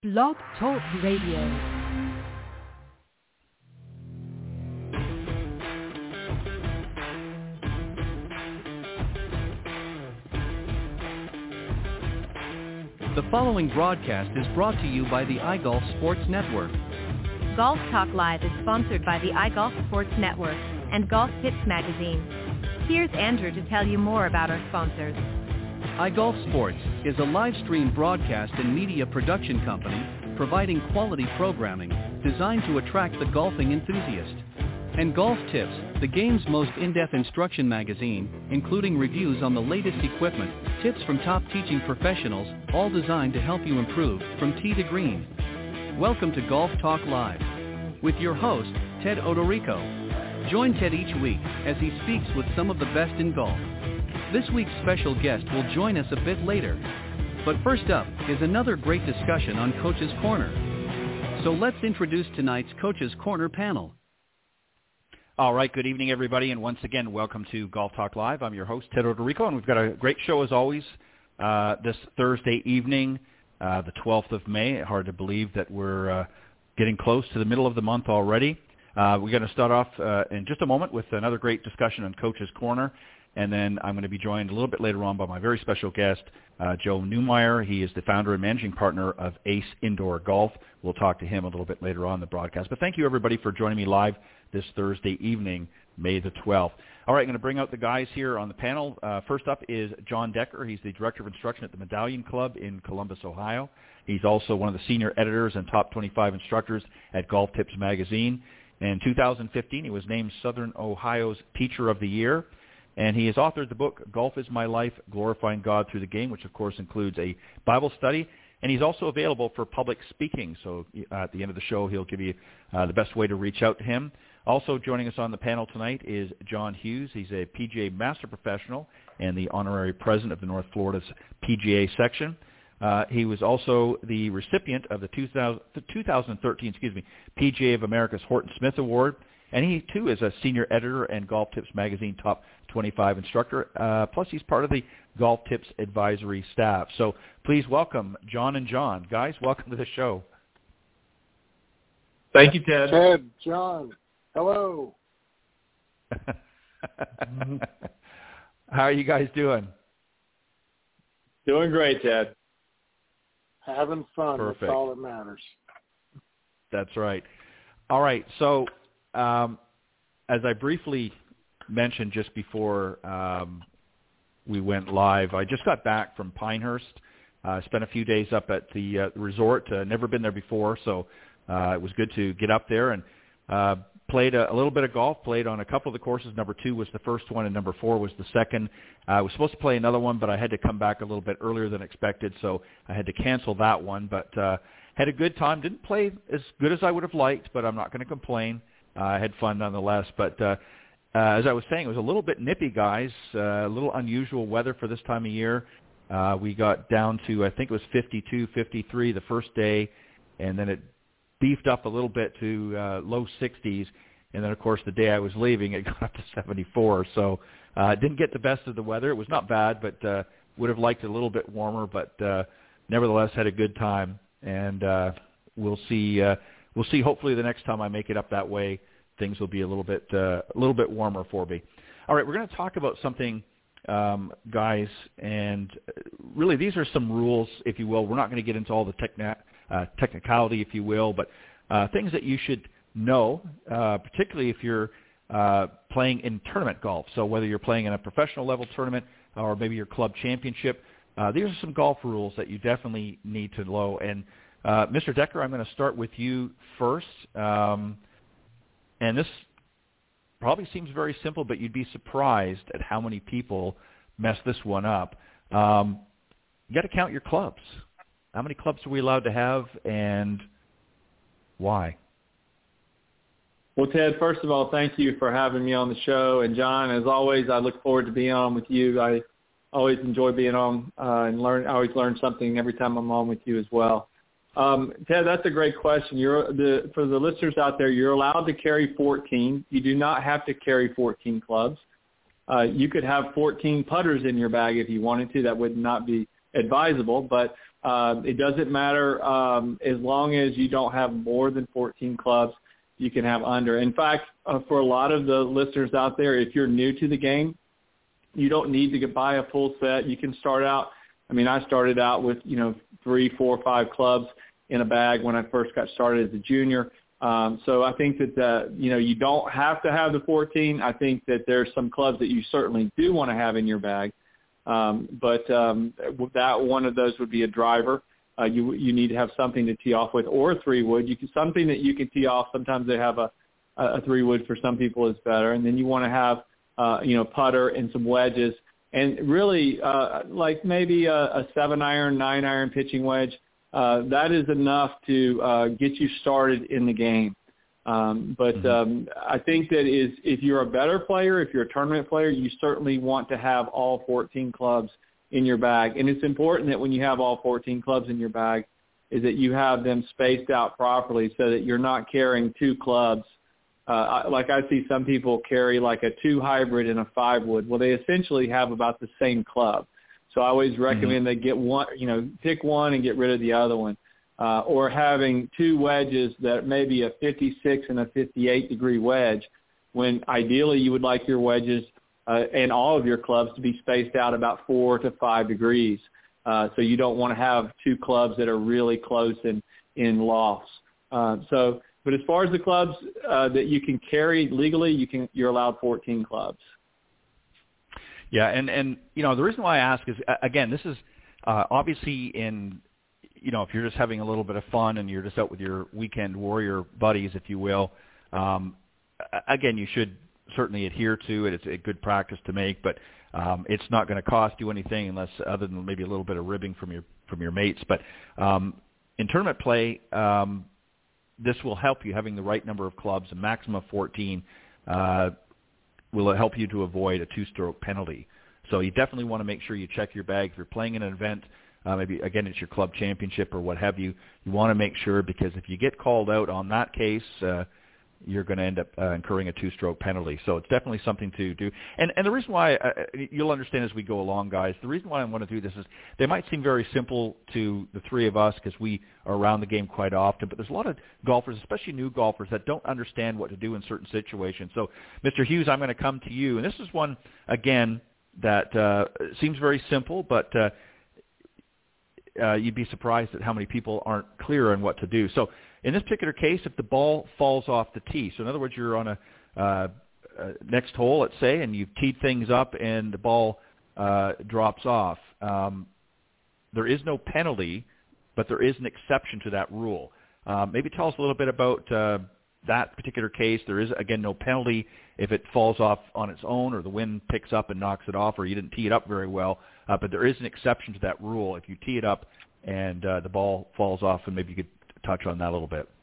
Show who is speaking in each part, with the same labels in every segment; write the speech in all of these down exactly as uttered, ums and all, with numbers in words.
Speaker 1: Blog Talk Radio.
Speaker 2: The following broadcast is brought to you by the iGolf Sports Network.
Speaker 3: Golf Talk Live is sponsored by the iGolf Sports Network and Golf Tips Magazine. Here's Andrew to tell you more about our sponsors.
Speaker 2: iGolf Sports is a live stream broadcast and media production company providing quality programming designed to attract the golfing enthusiast. And Golf Tips, the game's most in-depth instruction magazine, including reviews on the latest equipment, tips from top teaching professionals, all designed to help you improve from tee to green. Welcome to Golf Talk Live with your host, Ted Odorico. Join Ted each week as he speaks with some of the best in golf. This week's special guest will join us a bit later. But first up is another great discussion on Coach's Corner. So let's introduce tonight's Coach's Corner panel.
Speaker 4: All right, good evening, everybody, and once again, welcome to Golf Talk Live. I'm your host, Ted Odorico, and we've got a great show, as always, uh, this Thursday evening, uh, the twelfth of May. Hard to believe that we're uh, getting close to the middle of the month already. Uh, we're going to start off uh, in just a moment with another great discussion on Coach's Corner, and then I'm going to be joined a little bit later on by my very special guest, uh, Joe Newmeyer. He is the founder and managing partner of Ace Indoor Golf. We'll talk to him a little bit later on in the broadcast. But thank you, everybody, for joining me live this Thursday evening, May the twelfth. All right, I'm going to bring out the guys here on the panel. Uh, first up is John Decker. He's the Director of Instruction at the Medallion Club in Columbus, Ohio. He's also one of the senior editors and top twenty-five instructors at Golf Tips Magazine. In two thousand fifteen, he was named Southern Ohio's Teacher of the Year. And he has authored the book, Golf is My Life, Glorifying God Through the Game, which, of course, includes a Bible study. And he's also available for public speaking. So uh, at the end of the show, he'll give you uh, the best way to reach out to him. Also joining us on the panel tonight is John Hughes. He's a P G A Master Professional and the honorary president of the North Florida's P G A section. Uh, he was also the recipient of the two thousand, two thousand thirteen excuse me, P G A of America's Horton Smith Award. And he, too, is a senior editor and Golf Tips Magazine top twenty-five instructor. Uh, plus, he's part of the Golf Tips advisory staff. So please welcome John and John. Guys, welcome to the show.
Speaker 5: Thank you, Ted.
Speaker 6: Ted, John, hello.
Speaker 4: How are you guys doing?
Speaker 5: Doing great, Ted.
Speaker 6: Having fun.
Speaker 4: Perfect.
Speaker 6: That's all that matters.
Speaker 4: That's right. All right, so um, as I briefly mentioned just before um, we went live, I just got back from Pinehurst. I uh, spent a few days up at the uh, resort. Uh, never been there before, so uh, it was good to get up there and uh, played a, a little bit of golf, played on a couple of the courses. Number two was the first one, and number four was the second. Uh, I was supposed to play another one, but I had to come back a little bit earlier than expected, so I had to cancel that one. But uh, had a good time. Didn't play as good as I would have liked, but I'm not going to complain. Uh, I had fun nonetheless. But uh, uh, as I was saying, it was a little bit nippy, guys, uh, a little unusual weather for this time of year. Uh, we got down to, I think it was fifty-two, fifty-three the first day, and then it beefed up a little bit to uh, low sixties. And then, of course, the day I was leaving, it got up to seventy-four. So uh, didn't get the best of the weather. It was not bad, but uh, would have liked it a little bit warmer. But uh, nevertheless, had a good time. And uh, we'll see. Uh, we'll see. Hopefully, the next time I make it up that way, things will be a little bit uh, a little bit warmer for me. All right, we're going to talk about something, um, guys, and really these are some rules, if you will. We're not going to get into all the techni- uh, technicality, if you will, but uh, things that you should know, uh, particularly if you're uh, playing in tournament golf. So whether you're playing in a professional level tournament or maybe your club championship. Uh, these are some golf rules that you definitely need to know. And uh, Mister Decker, I'm going to start with you first. Um, and this probably seems very simple, but you'd be surprised at how many people mess this one up. Um, you got to count your clubs. How many clubs are we allowed to have, and why?
Speaker 5: Well, Ted, first of all, thank you for having me on the show. And John, as always, I look forward to being on with you. I always enjoy being on uh, and learn. I always learn something every time I'm on with you as well. Um, Ted, that's a great question. You're the, for the listeners out there, you're allowed to carry fourteen. You do not have to carry fourteen clubs. Uh, you could have fourteen putters in your bag if you wanted to. That would not be advisable, but Uh, it doesn't matter um, as long as you don't have more than fourteen clubs. You can have under. In fact, uh, for a lot of the listeners out there, if you're new to the game, you don't need to get buy a full set. You can start out. I mean, I started out with, you know, three, four, five clubs in a bag when I first got started as a junior. Um, so I think that, uh, you know, you don't have to have the fourteen. I think that there's some clubs that you certainly do want to have in your bag. Um, but um, that one of those would be a driver. Uh, you you need to have something to tee off with, or a three wood. You can something that you can tee off. Sometimes they have a a three wood for some people is better, and then you want to have uh, you know putter and some wedges, and really uh, like maybe a, a seven iron, nine iron pitching wedge. Uh, that is enough to uh, get you started in the game. Um, but
Speaker 4: mm-hmm.
Speaker 5: um, I think that is if you're a better player, if you're a tournament player, you certainly want to have all fourteen clubs in your bag. And it's important that when you have all fourteen clubs in your bag is that you have them spaced out properly so that you're not carrying two clubs. Uh, like I see some people carry like a two hybrid and a five wood. Well, they essentially have about the same club. So I always recommend mm-hmm. they get one, you know, pick one and get rid of the other one. Uh, or having two wedges that may be a fifty-six and a fifty-eight degree wedge, when ideally you would like your wedges uh, and all of your clubs to be spaced out about four to five degrees. Uh, so you don't want to have two clubs that are really close in, in lofts. Uh, so, but as far as the clubs uh, that you can carry legally, you can, you're allowed fourteen clubs.
Speaker 4: Yeah, and, and you know, the reason why I ask is, again, this is uh, obviously in, you know, if you're just having a little bit of fun and you're just out with your weekend warrior buddies, if you will, um, again, you should certainly adhere to it. It's a good practice to make, but um, it's not going to cost you anything unless other than maybe a little bit of ribbing from your from your mates. But um, in tournament play, um, this will help you having the right number of clubs, a maximum of fourteen, uh, will help you to avoid a two-stroke penalty. So you definitely want to make sure you check your bag. If you're playing in an event, uh, maybe, again, it's your club championship or what have you, you want to make sure, because if you get called out on that case, uh, you're going to end up uh, incurring a two-stroke penalty. So it's definitely something to do. And, and the reason why, uh, you'll understand as we go along, guys, the reason why I want to do this is they might seem very simple to the three of us because we are around the game quite often, but there's a lot of golfers, especially new golfers, that don't understand what to do in certain situations. So, Mister Hughes, I'm going to come to you. And this is one, again, that uh, seems very simple, but uh, uh, you'd be surprised at how many people aren't clear on what to do. So in this particular case, if the ball falls off the tee, so in other words, you're on a uh, uh, next hole, let's say, and you've teed things up and the ball uh, drops off, um, there is no penalty, but there is an exception to that rule. Uh, maybe tell us a little bit about uh, that particular case. There is, again, no penalty if it falls off on its own or the wind picks up and knocks it off or you didn't tee it up very well, uh, but there is an exception to that rule if you tee it up and uh, the ball falls off, and maybe you could touch on that a little bit.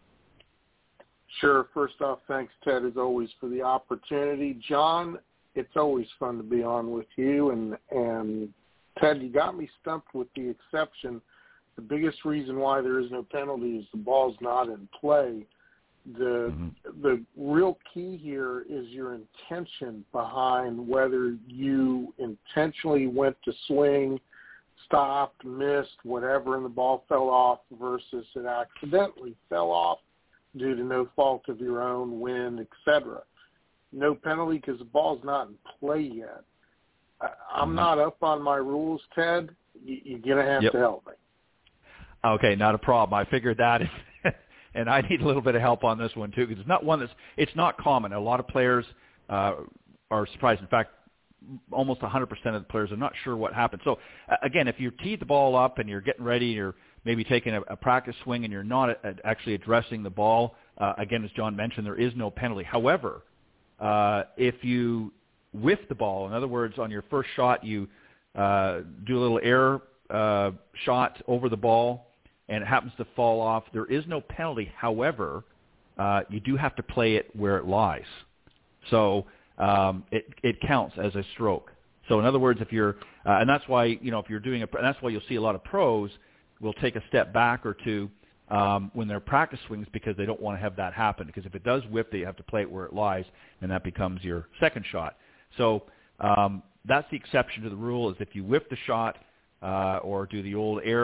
Speaker 6: Sure. First off, thanks, Ted, as always, for the opportunity. John, it's always fun to be on with you. And, and Ted, you got me stumped with the exception. The biggest reason why there is no penalty is the ball's not in play. The mm-hmm. the real key here is your intention behind whether you intentionally went to swing, stopped, missed, whatever, and the ball fell off versus it accidentally fell off due to no fault of your own, wind, et cetera. No penalty because the ball's not in play yet. I'm mm-hmm. not up on my rules, Ted. You're going to have
Speaker 4: yep.
Speaker 6: to help me.
Speaker 4: Okay, not a problem. I figured that, and I need a little bit of help on this one too, because it's not one that's it's not common. A lot of players uh, are surprised. In fact, almost one hundred percent of the players are not sure what happened. So uh, again, if you teed the ball up and you're getting ready, you're maybe taking a, a practice swing and you're not a, a, actually addressing the ball, uh, again, as John mentioned, there is no penalty. However, uh, if you whiff the ball, in other words, on your first shot, you uh, do a little air uh, shot over the ball and it happens to fall off, there is no penalty. However, uh, you do have to play it where it lies. So um, it, it counts as a stroke. So in other words, if you're, uh, and that's why, you know, if you're doing a, and that's why you'll see a lot of pros will take a step back or two um, when they're practice swings because they don't want to have that happen. Because if it does whip, they have to play it where it lies, and that becomes your second shot. So um, that's the exception to the rule is if you whip the shot uh, or do the old air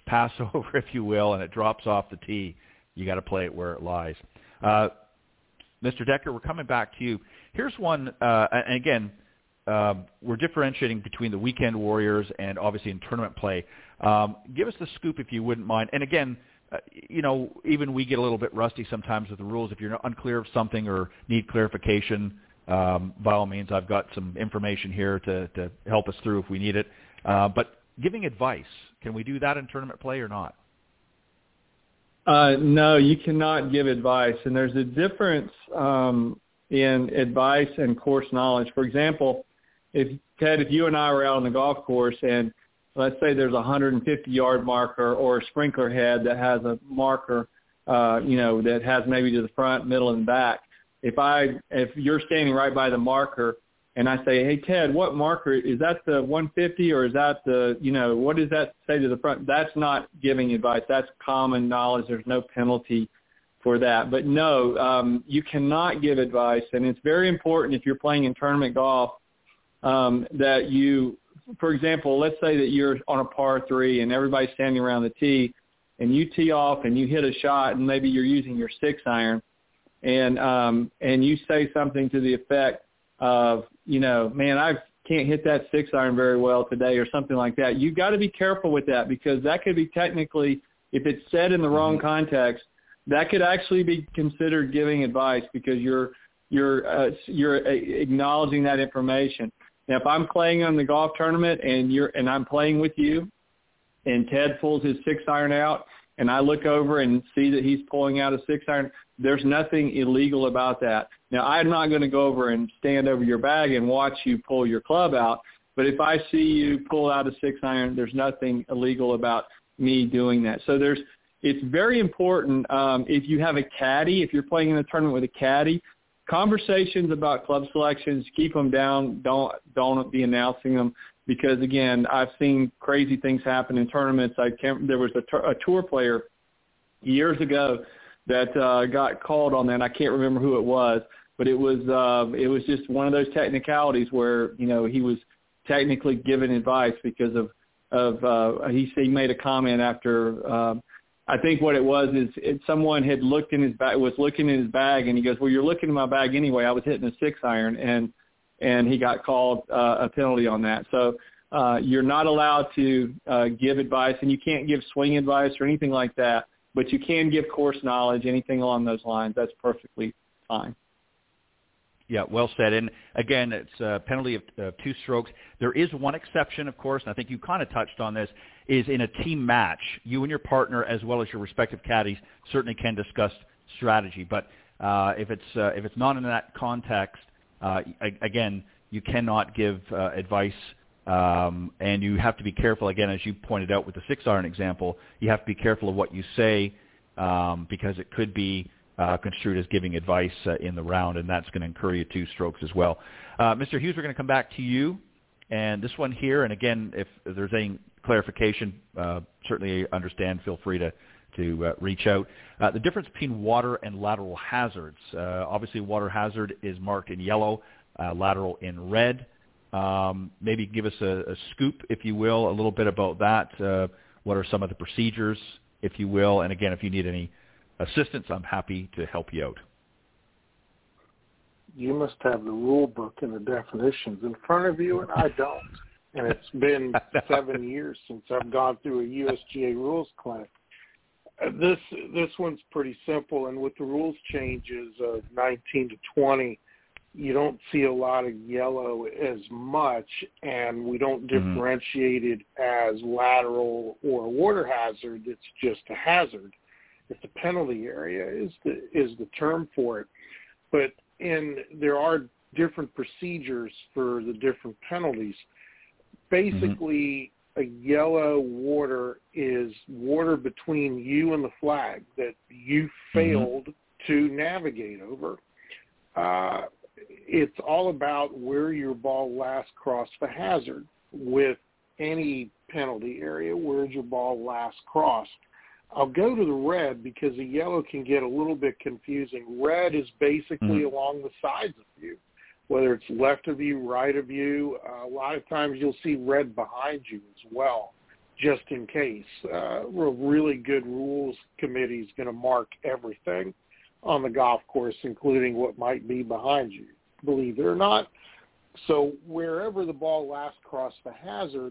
Speaker 4: pass over, if you will, and it drops off the tee, you got to play it where it lies. Uh, Mister Decker, we're coming back to you. Here's one, uh, and again, um, we're differentiating between the weekend warriors and obviously in tournament play. Um, give us the scoop if you wouldn't mind. And again, uh, you know, even we get a little bit rusty sometimes with the rules. If you're unclear of something or need clarification, um, by all means, I've got some information here to, to help us through if we need it. Uh, but giving advice, can we do that in tournament play or not?
Speaker 5: Uh, no, you cannot give advice, and there's a difference um, in advice and course knowledge. For example, if Ted, if you and I were out on the golf course, and let's say there's a one hundred fifty yard marker or a sprinkler head that has a marker, uh, you know, that has maybe to the front, middle, and back. If I, if you're standing right by the marker, and I say, hey, Ted, what marker, is that the one fifty or is that the, you know, what does that say to the front? That's not giving advice. That's common knowledge. There's no penalty for that. But no, um, you cannot give advice. And it's very important if you're playing in tournament golf um, that you, for example, let's say that you're on a par three and everybody's standing around the tee and you tee off and you hit a shot and maybe you're using your six iron and um, and you say something to the effect of, you know, man, I can't hit that six iron very well today or something like that. You've got to be careful with that because that could be technically, if it's said in the wrong context, that could actually be considered giving advice because you're you're uh, you're acknowledging that information. Now, if I'm playing on the golf tournament and you're and I'm playing with you, and Ted pulls his six iron out, and I look over and see that he's pulling out a six iron, there's nothing illegal about that. Now, I'm not going to go over and stand over your bag and watch you pull your club out, but if I see you pull out a six iron, there's nothing illegal about me doing that. So there's, it's very important um, if you have a caddy, if you're playing in a tournament with a caddy, conversations about club selections, keep them down. Don't don't be announcing them because, again, I've seen crazy things happen in tournaments. I can't, there was a, a tour player years ago that uh, got called on that. I can't remember who it was, but it was uh, it was just one of those technicalities where, you know, he was technically giving advice because of of uh, he he made a comment after. Uh, I think what it was is it, someone had looked in his bag, was looking in his bag, and he goes, "Well, you're looking in my bag anyway. I was hitting a six iron," and and he got called uh, a penalty on that. So uh, you're not allowed to uh, give advice, and you can't give swing advice or anything like that. But you can give course knowledge, anything along those lines. That's perfectly fine.
Speaker 4: Yeah, well said. And, again, it's a penalty of uh, two strokes. There is one exception, of course, and I think you kind of touched on this, is in a team match, you and your partner as well as your respective caddies certainly can discuss strategy. But uh, if it's uh, if it's not in that context, uh, again, you cannot give uh, advice, um, and you have to be careful, again, as you pointed out with the six-iron example, you have to be careful of what you say um, because it could be uh, construed as giving advice uh, in the round, and that's going to incur you two strokes as well. Uh, Mister Hughes, we're going to come back to you. And this one here, and again, if there's any clarification, uh, certainly understand, feel free to, to uh, reach out. Uh, the difference between water and lateral hazards. Uh, obviously, water hazard is marked in yellow, uh, lateral in red. Um, maybe give us a, a scoop, if you will, a little bit about that. Uh, what are some of the procedures, if you will? And again, if you need any assistance, I'm happy to help you out.
Speaker 6: You must have the rule book and the definitions in front of you, and I don't. And it's been seven years since I've gone through a U S G A rules clinic. Uh, this this one's pretty simple, and with the rules changes of nineteen to twenty, you don't see a lot of yellow as much, and we don't
Speaker 4: mm-hmm.
Speaker 6: differentiate it as lateral or water hazard. It's just a hazard. It's a penalty area is the is the term for it. But and there are different procedures for the different penalties. Basically, mm-hmm. a yellow water is water between you and the flag that you failed mm-hmm. to navigate over. Uh, it's all about where your ball last crossed the hazard. With any penalty area, where's your ball last crossed? I'll go to the red because the yellow can get a little bit confusing. Red is basically mm-hmm. along the sides of you, whether it's left of you, right of you. Uh, a lot of times you'll see red behind you as well. just in case. Uh, a really good rules committee is going to mark everything on the golf course, including what might be behind you, believe it or not. So wherever the ball last crossed the hazard,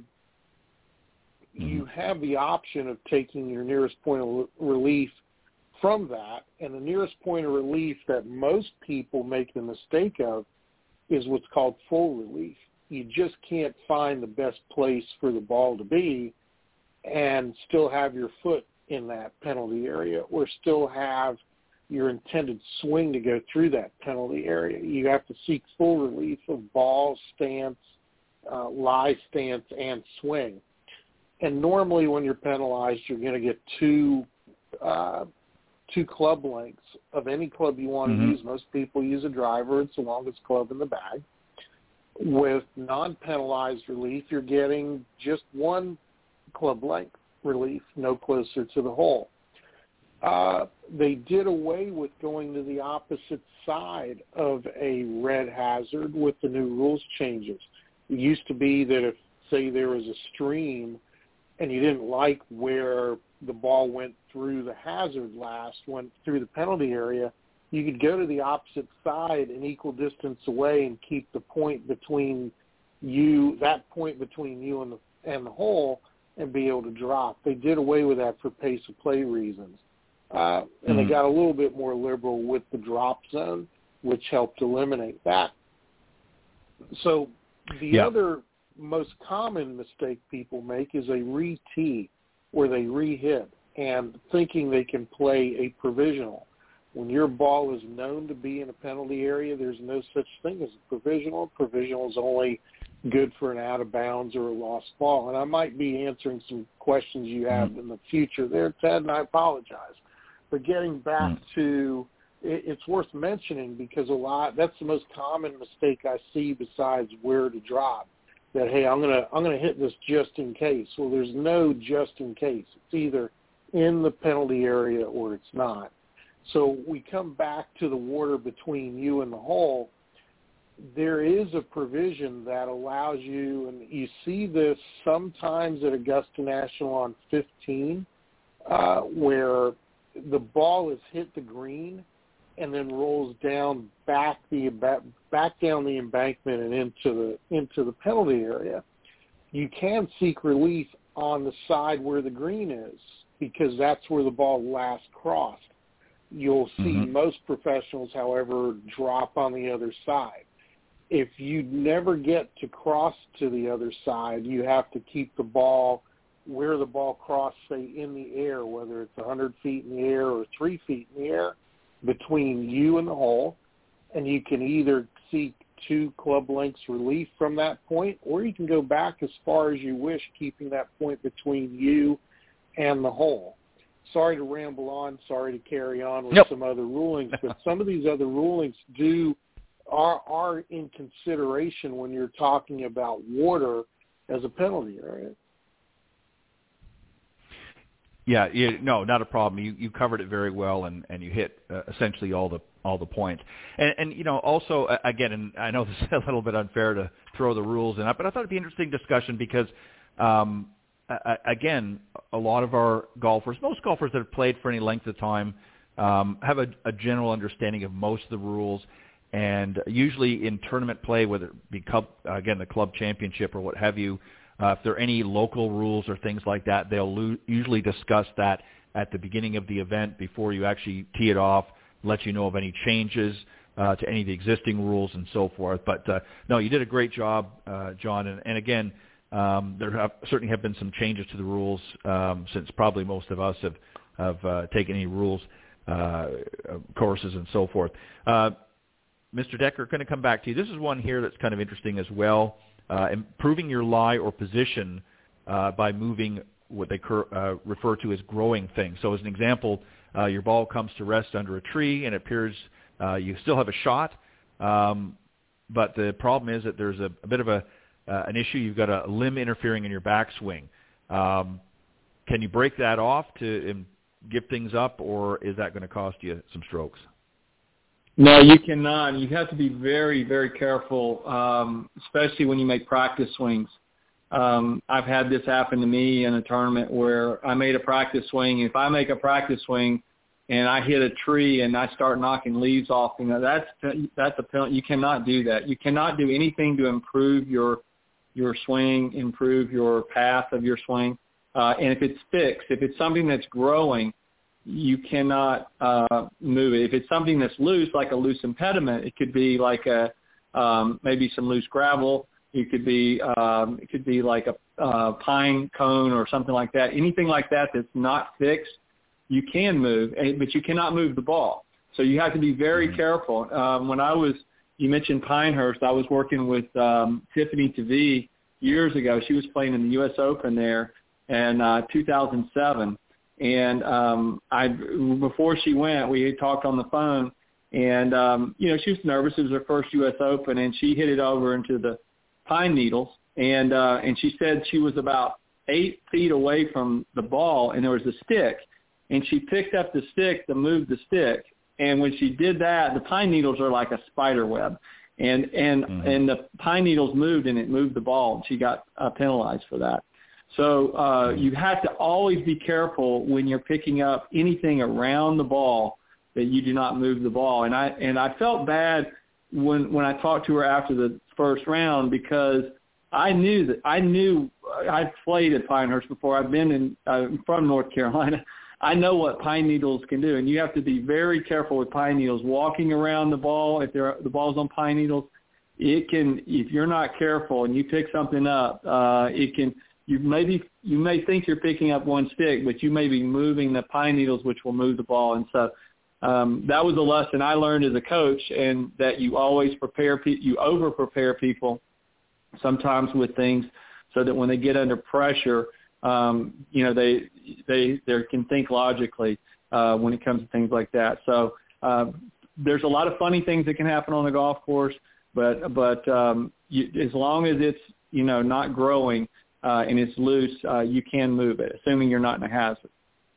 Speaker 6: you have the option of taking your nearest point of relief from that, and the nearest point of relief that most people make the mistake of is what's called full relief. You just can't find the best place for the ball to be and still have your foot in that penalty area or still have your intended swing to go through that penalty area. You have to seek full relief of ball, stance, uh, lie, stance, and swing. And normally when you're penalized, you're going to get two uh, two club lengths of any club you want to mm-hmm. use. Most people use a driver. It's the longest club in the bag. With non-penalized relief, you're getting just one club length relief, no closer to the hole. Uh, they did away with going to the opposite side of a red hazard with the new rules changes. It used to be that if, say, there was a stream and you didn't like where the ball went through the hazard last, went through the penalty area, you could go to the opposite side an equal distance away and keep the point between you, that point between you and the, and the hole, and be able to drop. They did away with that for pace of play reasons. Uh, and mm-hmm. they got a little bit more liberal with the drop zone, which helped eliminate that. So the yeah. other most common mistake people make is a re-tee, where they re-hit and thinking they can play a provisional. When your ball is known to be in a penalty area, there's no such thing as a provisional. Provisional is only good for an out of bounds or a lost ball. And I might be answering some questions you have mm-hmm. in the future there, Ted, and I apologize. But getting back mm-hmm. to, it, it's worth mentioning because a lot, that's the most common mistake I see besides where to drop. That, hey, I'm gonna I'm gonna hit this just in case. Well, there's no just in case. It's either in the penalty area or it's not. So we come back to the water between you and the hole. There is a provision that allows you, and you see this sometimes at Augusta National on fifteen, uh, where the ball has hit the green and then rolls down back the back down the embankment and into the into the penalty area. You can seek relief on the side where the green is because that's where the ball last crossed. You'll see mm-hmm. most professionals, however, drop on the other side. If you never get to cross to the other side, you have to keep the ball where the ball crossed, say, in the air, whether it's one hundred feet in the air or three feet in the air, between you and the hole, and you can either seek two club lengths relief from that point, or you can go back as far as you wish, keeping that point between you and the hole. Sorry to ramble on, sorry to carry on with yep. some other rulings, but some of these other rulings do are are in consideration when you're talking about water as a penalty area.
Speaker 4: Yeah, you, no, not a problem. You you covered it very well, and, and you hit uh, essentially all the all the points. And, and you know, also uh, again, and I know this is a little bit unfair to throw the rules in, but I thought it'd be an interesting discussion because, um, uh, again, a lot of our golfers, most golfers that have played for any length of time, um, have a, a general understanding of most of the rules. And usually in tournament play, whether it be club, again the club championship or what have you. Uh, if there are any local rules or things like that, they'll lo- usually discuss that at the beginning of the event before you actually tee it off, let you know of any changes uh, to any of the existing rules and so forth. But, uh, no, you did a great job, uh, John. And, and again, um, there have, certainly have been some changes to the rules um, since probably most of us have, have uh, taken any rules, uh, courses and so forth. Uh, Mister Decker, going to come back to you. This is one here that's kind of interesting as well. Uh, improving your lie or position uh, by moving what they cur- uh, refer to as growing things. So as an example, uh, your ball comes to rest under a tree and it appears uh, you still have a shot, um, but the problem is that there's a, a bit of a uh, an issue. You've got a limb interfering in your backswing. Um, can you break that off to um, give things up, or is that going to cost you some strokes?
Speaker 5: No, you cannot. You have to be very, very careful, um, especially when you make practice swings. um, I've had this happen to me in a tournament where I made a practice swing. If I make a practice swing and I hit a tree and I start knocking leaves off, you know, that's that's a penalty. You cannot do that. You cannot do anything to improve your your swing, improve your path of your swing. Uh, and if it's fixed, if it's something that's growing, you cannot uh, move it. If it's something that's loose, like a loose impediment, it could be like a um, maybe some loose gravel. It could be um, it could be like a uh, pine cone or something like that. Anything like that that's not fixed, you can move, but you cannot move the ball. So you have to be very mm-hmm. careful. Um, when I was, you mentioned Pinehurst, I was working with um, Tiffany Tavee years ago. She was playing in the U S Open there in uh, two thousand seven. And um, I, before she went, we had talked on the phone, and um, you know, she was nervous. It was her first U S Open, and she hit it over into the pine needles, and uh, and she said she was about eight feet away from the ball, and there was a stick, and she picked up the stick to move the stick, and when she did that, the pine needles are like a spider web, and and mm-hmm. and the pine needles moved, and it moved the ball, and she got uh, penalized for that. So uh, you have to always be careful when you're picking up anything around the ball that you do not move the ball. And I and I felt bad when when I talked to her after the first round, because I knew that I knew I'd played at Pinehurst before. I've been in uh, from North Carolina. I know what pine needles can do, and you have to be very careful with pine needles. Walking around the ball, if they're, the ball's on pine needles, it can. If you're not careful and you pick something up, uh, it can. You maybe you may think you're picking up one stick, but you may be moving the pine needles, which will move the ball. And so um, that was a lesson I learned as a coach, and that you always prepare pe- you over prepare people sometimes with things, so that when they get under pressure, um, you know they they they can think logically uh, when it comes to things like that. So uh, there's a lot of funny things that can happen on the golf course, but but um, you, as long as it's you know not growing. Uh, and it's loose, uh, you can move it, assuming you're not in a hazard.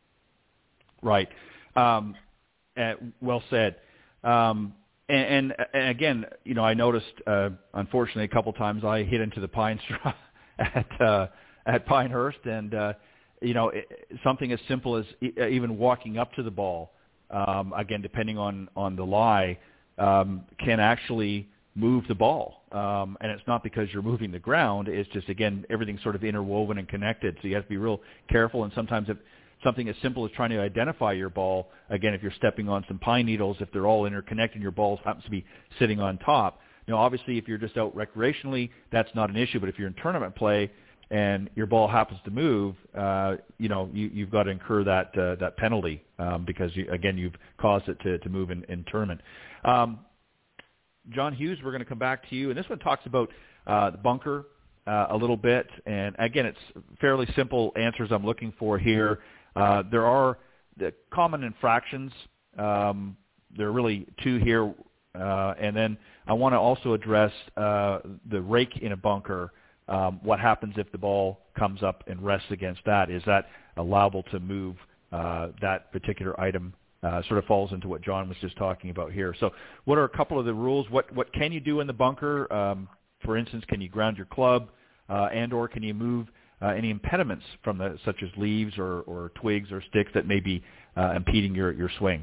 Speaker 4: Right. Um, uh, well said. Um, and, and, and again, you know, I noticed, uh, unfortunately, a couple times I hit into the pine straw at uh, at Pinehurst, and uh, you know, it, something as simple as e- even walking up to the ball, um, again, depending on on the lie, um, can actually move the ball. Um, and it's not because you're moving the ground. It's just, again, everything's sort of interwoven and connected. So you have to be real careful. And sometimes if something as simple as trying to identify your ball, again, if you're stepping on some pine needles, if they're all interconnected and your ball happens to be sitting on top, you know, obviously if you're just out recreationally, that's not an issue. But if you're in tournament play and your ball happens to move, uh, you know, you, you've got to incur that uh, that penalty um, because, you, again, you've caused it to, to move in, in tournament. Um, John Hughes, we're going to come back to you. And this one talks about uh, the bunker uh, a little bit. And, again, it's fairly simple answers I'm looking for here. Uh, there are the common infractions. Um, there are really two here. Uh, and then I want to also address uh, the rake in a bunker. Um, what happens if the ball comes up and rests against that? Is that allowable to move uh, that particular item? Uh, sort of falls into what John was just talking about here. So what are a couple of the rules? What what can you do in the bunker? Um, for instance, can you ground your club uh, and or can you move uh, any impediments from the, such as leaves or, or twigs or sticks that may be uh, impeding your, your swing?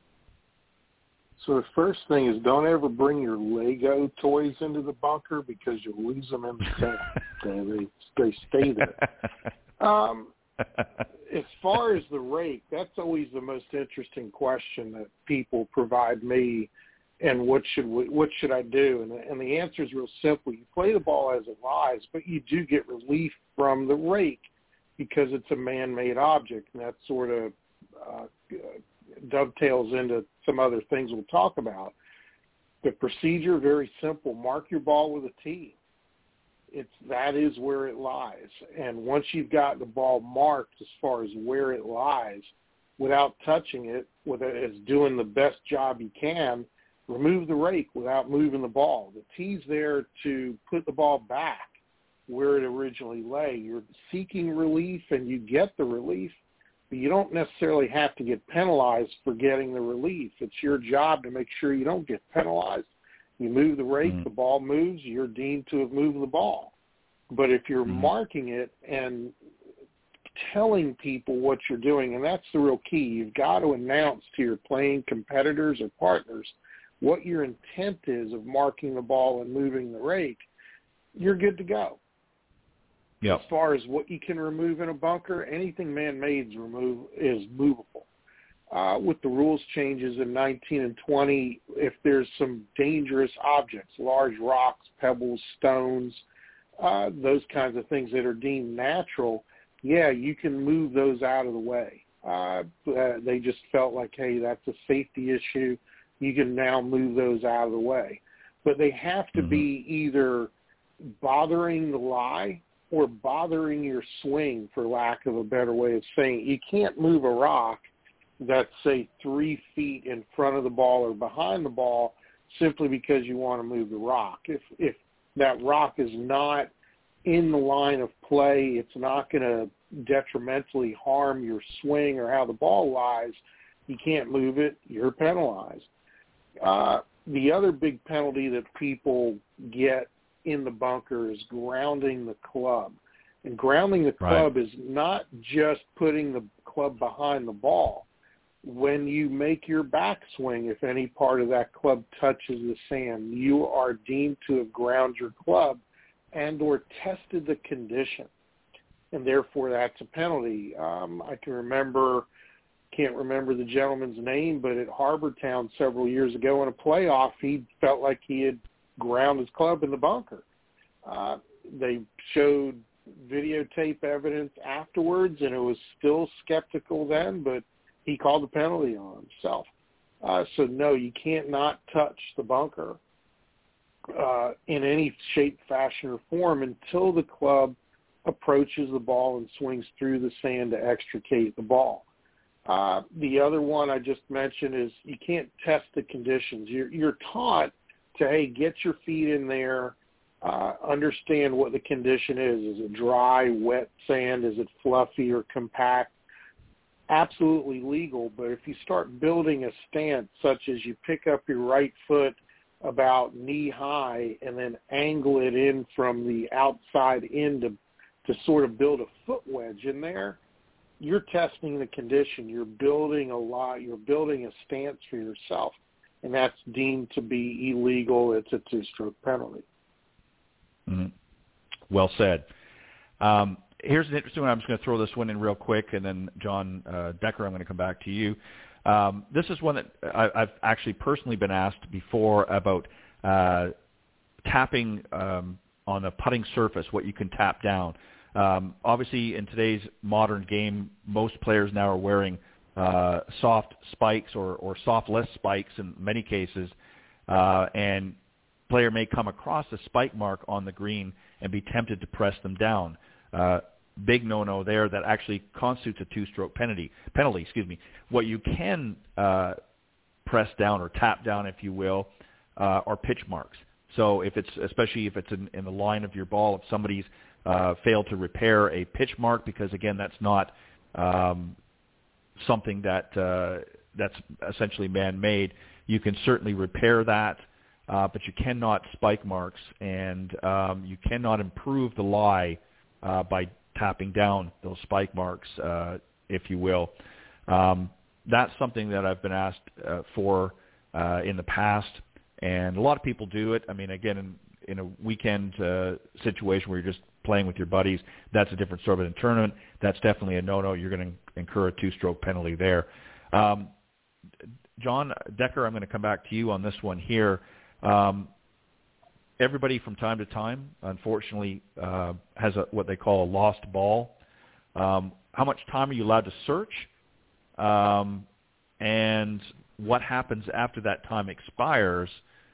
Speaker 6: So the first thing is don't ever bring your Lego toys into the bunker because you'll lose them in the tank. they, they stay there. Um, As far as the rake, that's always the most interesting question that people provide me, and what should we, what should I do? And the, and the answer is real simple. You play the ball as it lies, but you do get relief from the rake because it's a man-made object, and that sort of uh, dovetails into some other things we'll talk about. The procedure, very simple. Mark your ball with a T. It's that is where it lies. And once you've got the ball marked as far as where it lies, without touching it, with it as doing the best job you can, remove the rake without moving the ball. The tee's there to put the ball back where it originally lay. You're seeking relief, and you get the relief, but you don't necessarily have to get penalized for getting the relief. It's your job to make sure you don't get penalized. You move the rake, mm-hmm. the ball moves, you're deemed to have moved the ball. But if you're
Speaker 4: mm-hmm.
Speaker 6: marking it and telling people what you're doing, and that's the real key, you've got to announce to your playing competitors or partners what your intent is of marking the ball and moving the rake, you're good to go.
Speaker 4: Yep.
Speaker 6: As far as what you can remove in a bunker, anything man-made is, remove, is movable. Uh, with the rules changes in nineteen and twenty, if there's some dangerous objects, large rocks, pebbles, stones, uh, those kinds of things that are deemed natural, yeah, you can move those out of the way. Uh, they just felt like, hey, that's a safety issue. You can now move those out of the way. But they have to mm-hmm. be either bothering the lie or bothering your swing, for lack of a better way of saying it. You can't move a rock that's, say, three feet in front of the ball or behind the ball simply because you want to move the rock. If if that rock is not in the line of play, it's not going to detrimentally harm your swing or how the ball lies, you can't move it, you're penalized. Uh, the other big penalty that people get in the bunker is grounding the club. And grounding the club right. is not just putting the club behind the ball. When you make your backswing, if any part of that club touches the sand, you are deemed to have ground your club and or tested the condition. And therefore, that's a penalty. Um, I can remember, can't remember the gentleman's name, but at Harbortown several years ago in a playoff, he felt like he had ground his club in the bunker. Uh, they showed videotape evidence afterwards, and it was still skeptical then, but he called the penalty on himself. Uh, so, no, you can't not touch the bunker uh, in any shape, fashion, or form until the club approaches the ball and swings through the sand to extricate the ball. Uh, the other one I just mentioned is you can't test the conditions. You're, you're taught to, hey, get your feet in there, uh, understand what the condition is. Is it dry, wet sand? Is it fluffy or compact? Absolutely legal, but if you start building a stance such as you pick up your right foot about knee high and then angle it in from the outside in to, to sort of build a foot wedge in there, you're testing the condition. You're building a lot. You're building a stance for yourself, and that's deemed to be illegal. It's a two-stroke penalty.
Speaker 4: Mm-hmm. Well said. Um, Here's an interesting one. I'm just going to throw this one in real quick, and then John uh, Decker, I'm going to come back to you. Um, this is one that I, I've actually personally been asked before about uh, tapping um, on a putting surface, what you can tap down. Um, obviously, in today's modern game, most players now are wearing uh, soft spikes or, or softless spikes in many cases, uh, and player may come across a spike mark on the green and be tempted to press them down. Uh, big no-no there that actually constitutes a two-stroke penalty. Penalty, excuse me. What you can uh, press down or tap down, if you will, uh, are pitch marks. So if it's, especially if it's in, in the line of your ball, if somebody's uh, failed to repair a pitch mark, because again, that's not um, something that uh, that's essentially man-made, you can certainly repair that. Uh, but you cannot spike marks, and um, you cannot improve the lie Uh, by tapping down those spike marks, uh, if you will. Um, that's something that I've been asked uh, for uh, in the past, and a lot of people do it. I mean, again, in, in a weekend uh, situation where you're just playing with your buddies, that's a different story. But in a tournament, that's definitely a no-no. You're going to incur a two-stroke penalty there. Um, John Decker, I'm going to come back to you on this one here. Um, Everybody from time to time, unfortunately, uh, has a, what they call a lost ball. Um, how much time are you allowed to search? Um, and what happens after that time expires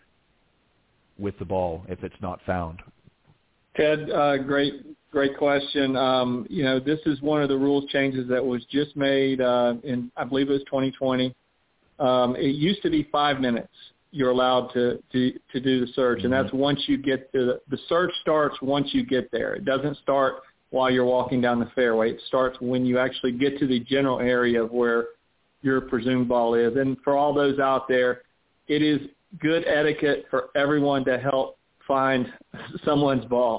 Speaker 4: with the ball if it's not found?
Speaker 5: Ted, uh, great, great question. Um, you know, this is one of the rules changes that was just made uh, in, I believe it was twenty twenty. Um, it used to be five minutes. You're allowed to, to, to do the search, mm-hmm. and that's once you get to the, the search starts once you get there. It doesn't start while you're walking down the fairway. It starts when you actually get to the general area of where your presumed ball is. And for all those out there, it is good etiquette for everyone to help find someone's ball.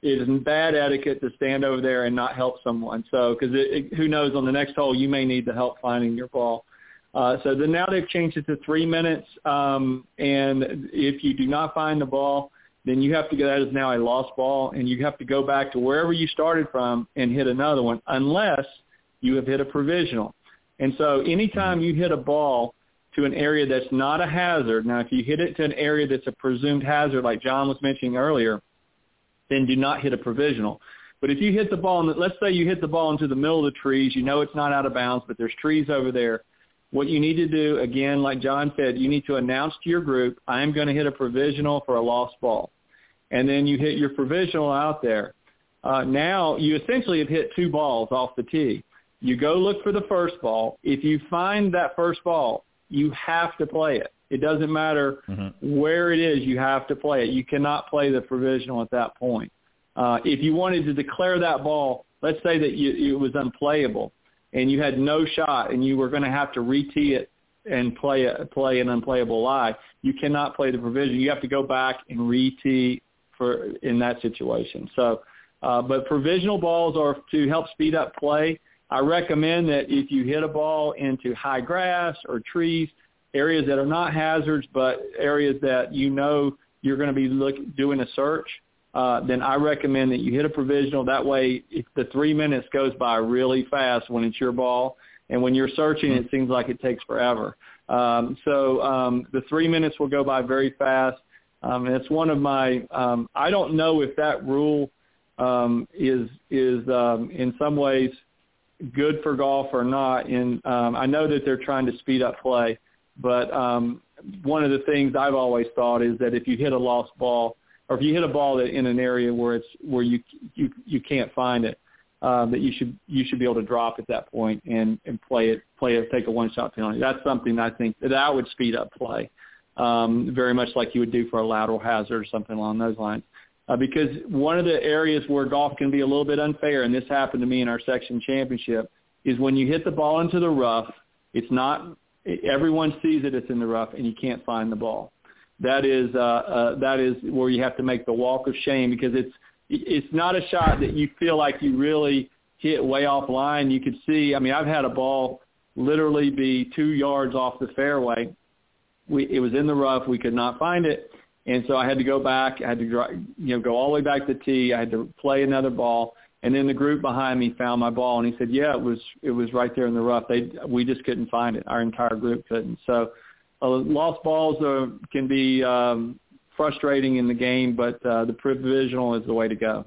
Speaker 5: it is bad etiquette to stand over there and not help someone. So, because it, it, who knows, on the next hole you may need the help finding your ball. Uh, so then now they've changed it to three minutes, um, and if you do not find the ball, then you have to go, that is now a lost ball, and you have to go back to wherever you started from and hit another one, unless you have hit a provisional. And so anytime you hit a ball to an area that's not a hazard, now if you hit it to an area that's a presumed hazard, like John was mentioning earlier, then do not hit a provisional. But if you hit the ball, let's say you hit the ball into the middle of the trees, you know it's not out of bounds, but there's trees over there. What you need to do, again, like John said, you need to announce to your group, I'm going to hit a provisional for a lost ball. And then you hit your provisional out there. Uh, now you essentially have hit two balls off the tee. You go look for the first ball. If you find that first ball, you have to play it. It doesn't matter mm-hmm. where it is, you have to play it. You cannot play the provisional at that point. Uh, if you wanted to declare that ball, let's say that you, it was unplayable and you had no shot and you were going to have to re-tee it and play a, play an unplayable lie, you cannot play the provision. You have to go back and re-tee for in that situation. So, uh, but provisional balls are to help speed up play. I recommend that if you hit a ball into high grass or trees, areas that are not hazards, but areas that you know you're going to be look, doing a search, uh, then I recommend that you hit a provisional. That way, if the three minutes goes by really fast when it's your ball, and when you're searching, it seems like it takes forever. Um, so um, the three minutes will go by very fast. Um, and it's one of my um, – I don't know if that rule um, is, is um, in some ways good for golf or not. And um, I know that they're trying to speed up play. But um, one of the things I've always thought is that if you hit a lost ball, or if you hit a ball that in an area where it's where you you, you can't find it, uh, that you should you should be able to drop at that point and, and play it play it take a one shot penalty. That's something I think that, that would speed up play, um, very much like you would do for a lateral hazard or something along those lines. Uh, because one of the areas where golf can be a little bit unfair, and this happened to me in our section championship, is when you hit the ball into the rough, it's not. Everyone sees it, it's in the rough, and you can't find the ball. That is uh, uh, that is where you have to make the walk of shame, because it's it's not a shot that you feel like you really hit way off line. You could see, I mean, I've had a ball literally be two yards off the fairway. We, it was in the rough. We could not find it, and so I had to go back. I had to you know go all the way back to the tee. I had to play another ball. And then the group behind me found my ball, and he said, "Yeah, it was it was right there in the rough. They we just couldn't find it. Our entire group couldn't." So, uh, lost balls are, can be um, frustrating in the game, but uh, the provisional is the way to go.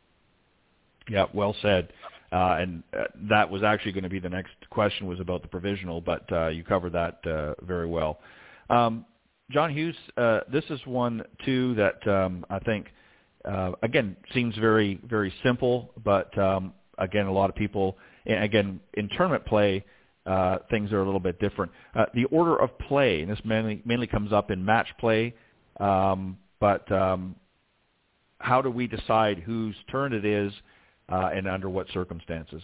Speaker 4: Yeah, well said. Uh, and uh, that was actually going to be the next question, was about the provisional, but uh, you covered that uh, very well. Um, John Hughes, uh, this is one too that um, I think. Uh, again, seems very, very simple, but um, again, a lot of people, and again, in tournament play, uh, things are a little bit different. Uh, the order of play, and this mainly mainly comes up in match play, um, but um, how do we decide whose turn it is uh, and under what circumstances?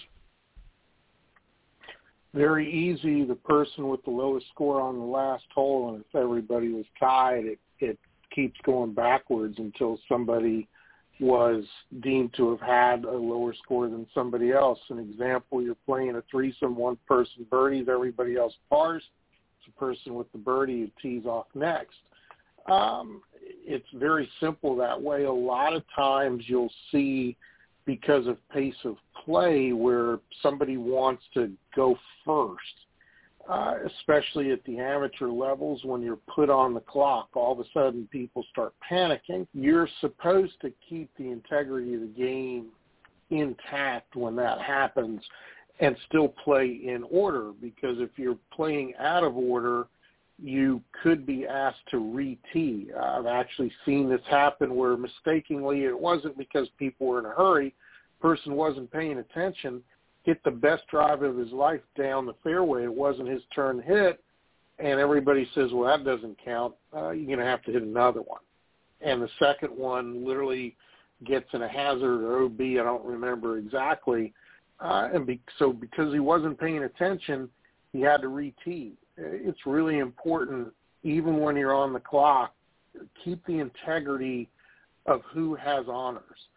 Speaker 6: Very easy. The person with the lowest score on the last hole, and if everybody was tied, it, it keeps going backwards until somebody was deemed to have had a lower score than somebody else. An example, you're playing a threesome, one person birdies, everybody else pars. It's the person with the birdie who tees off next. Um, it's very simple that way. A lot of times you'll see, because of pace of play, where somebody wants to go first. Uh, especially at the amateur levels, when you're put on the clock, all of a sudden people start panicking. You're supposed to keep the integrity of the game intact when that happens and still play in order, because if you're playing out of order, you could be asked to re-tee. I've actually seen this happen where mistakenly, it wasn't because people were in a hurry, person wasn't paying attention, hit the best drive of his life down the fairway. It wasn't his turn to hit, and everybody says, well, that doesn't count. Uh, you're going to have to hit another one. And the second one literally gets in a hazard or O B, I don't remember exactly. Uh, and be, so because he wasn't paying attention, he had to re-tee. It's really important, even when you're on the clock, keep the integrity of who has honors.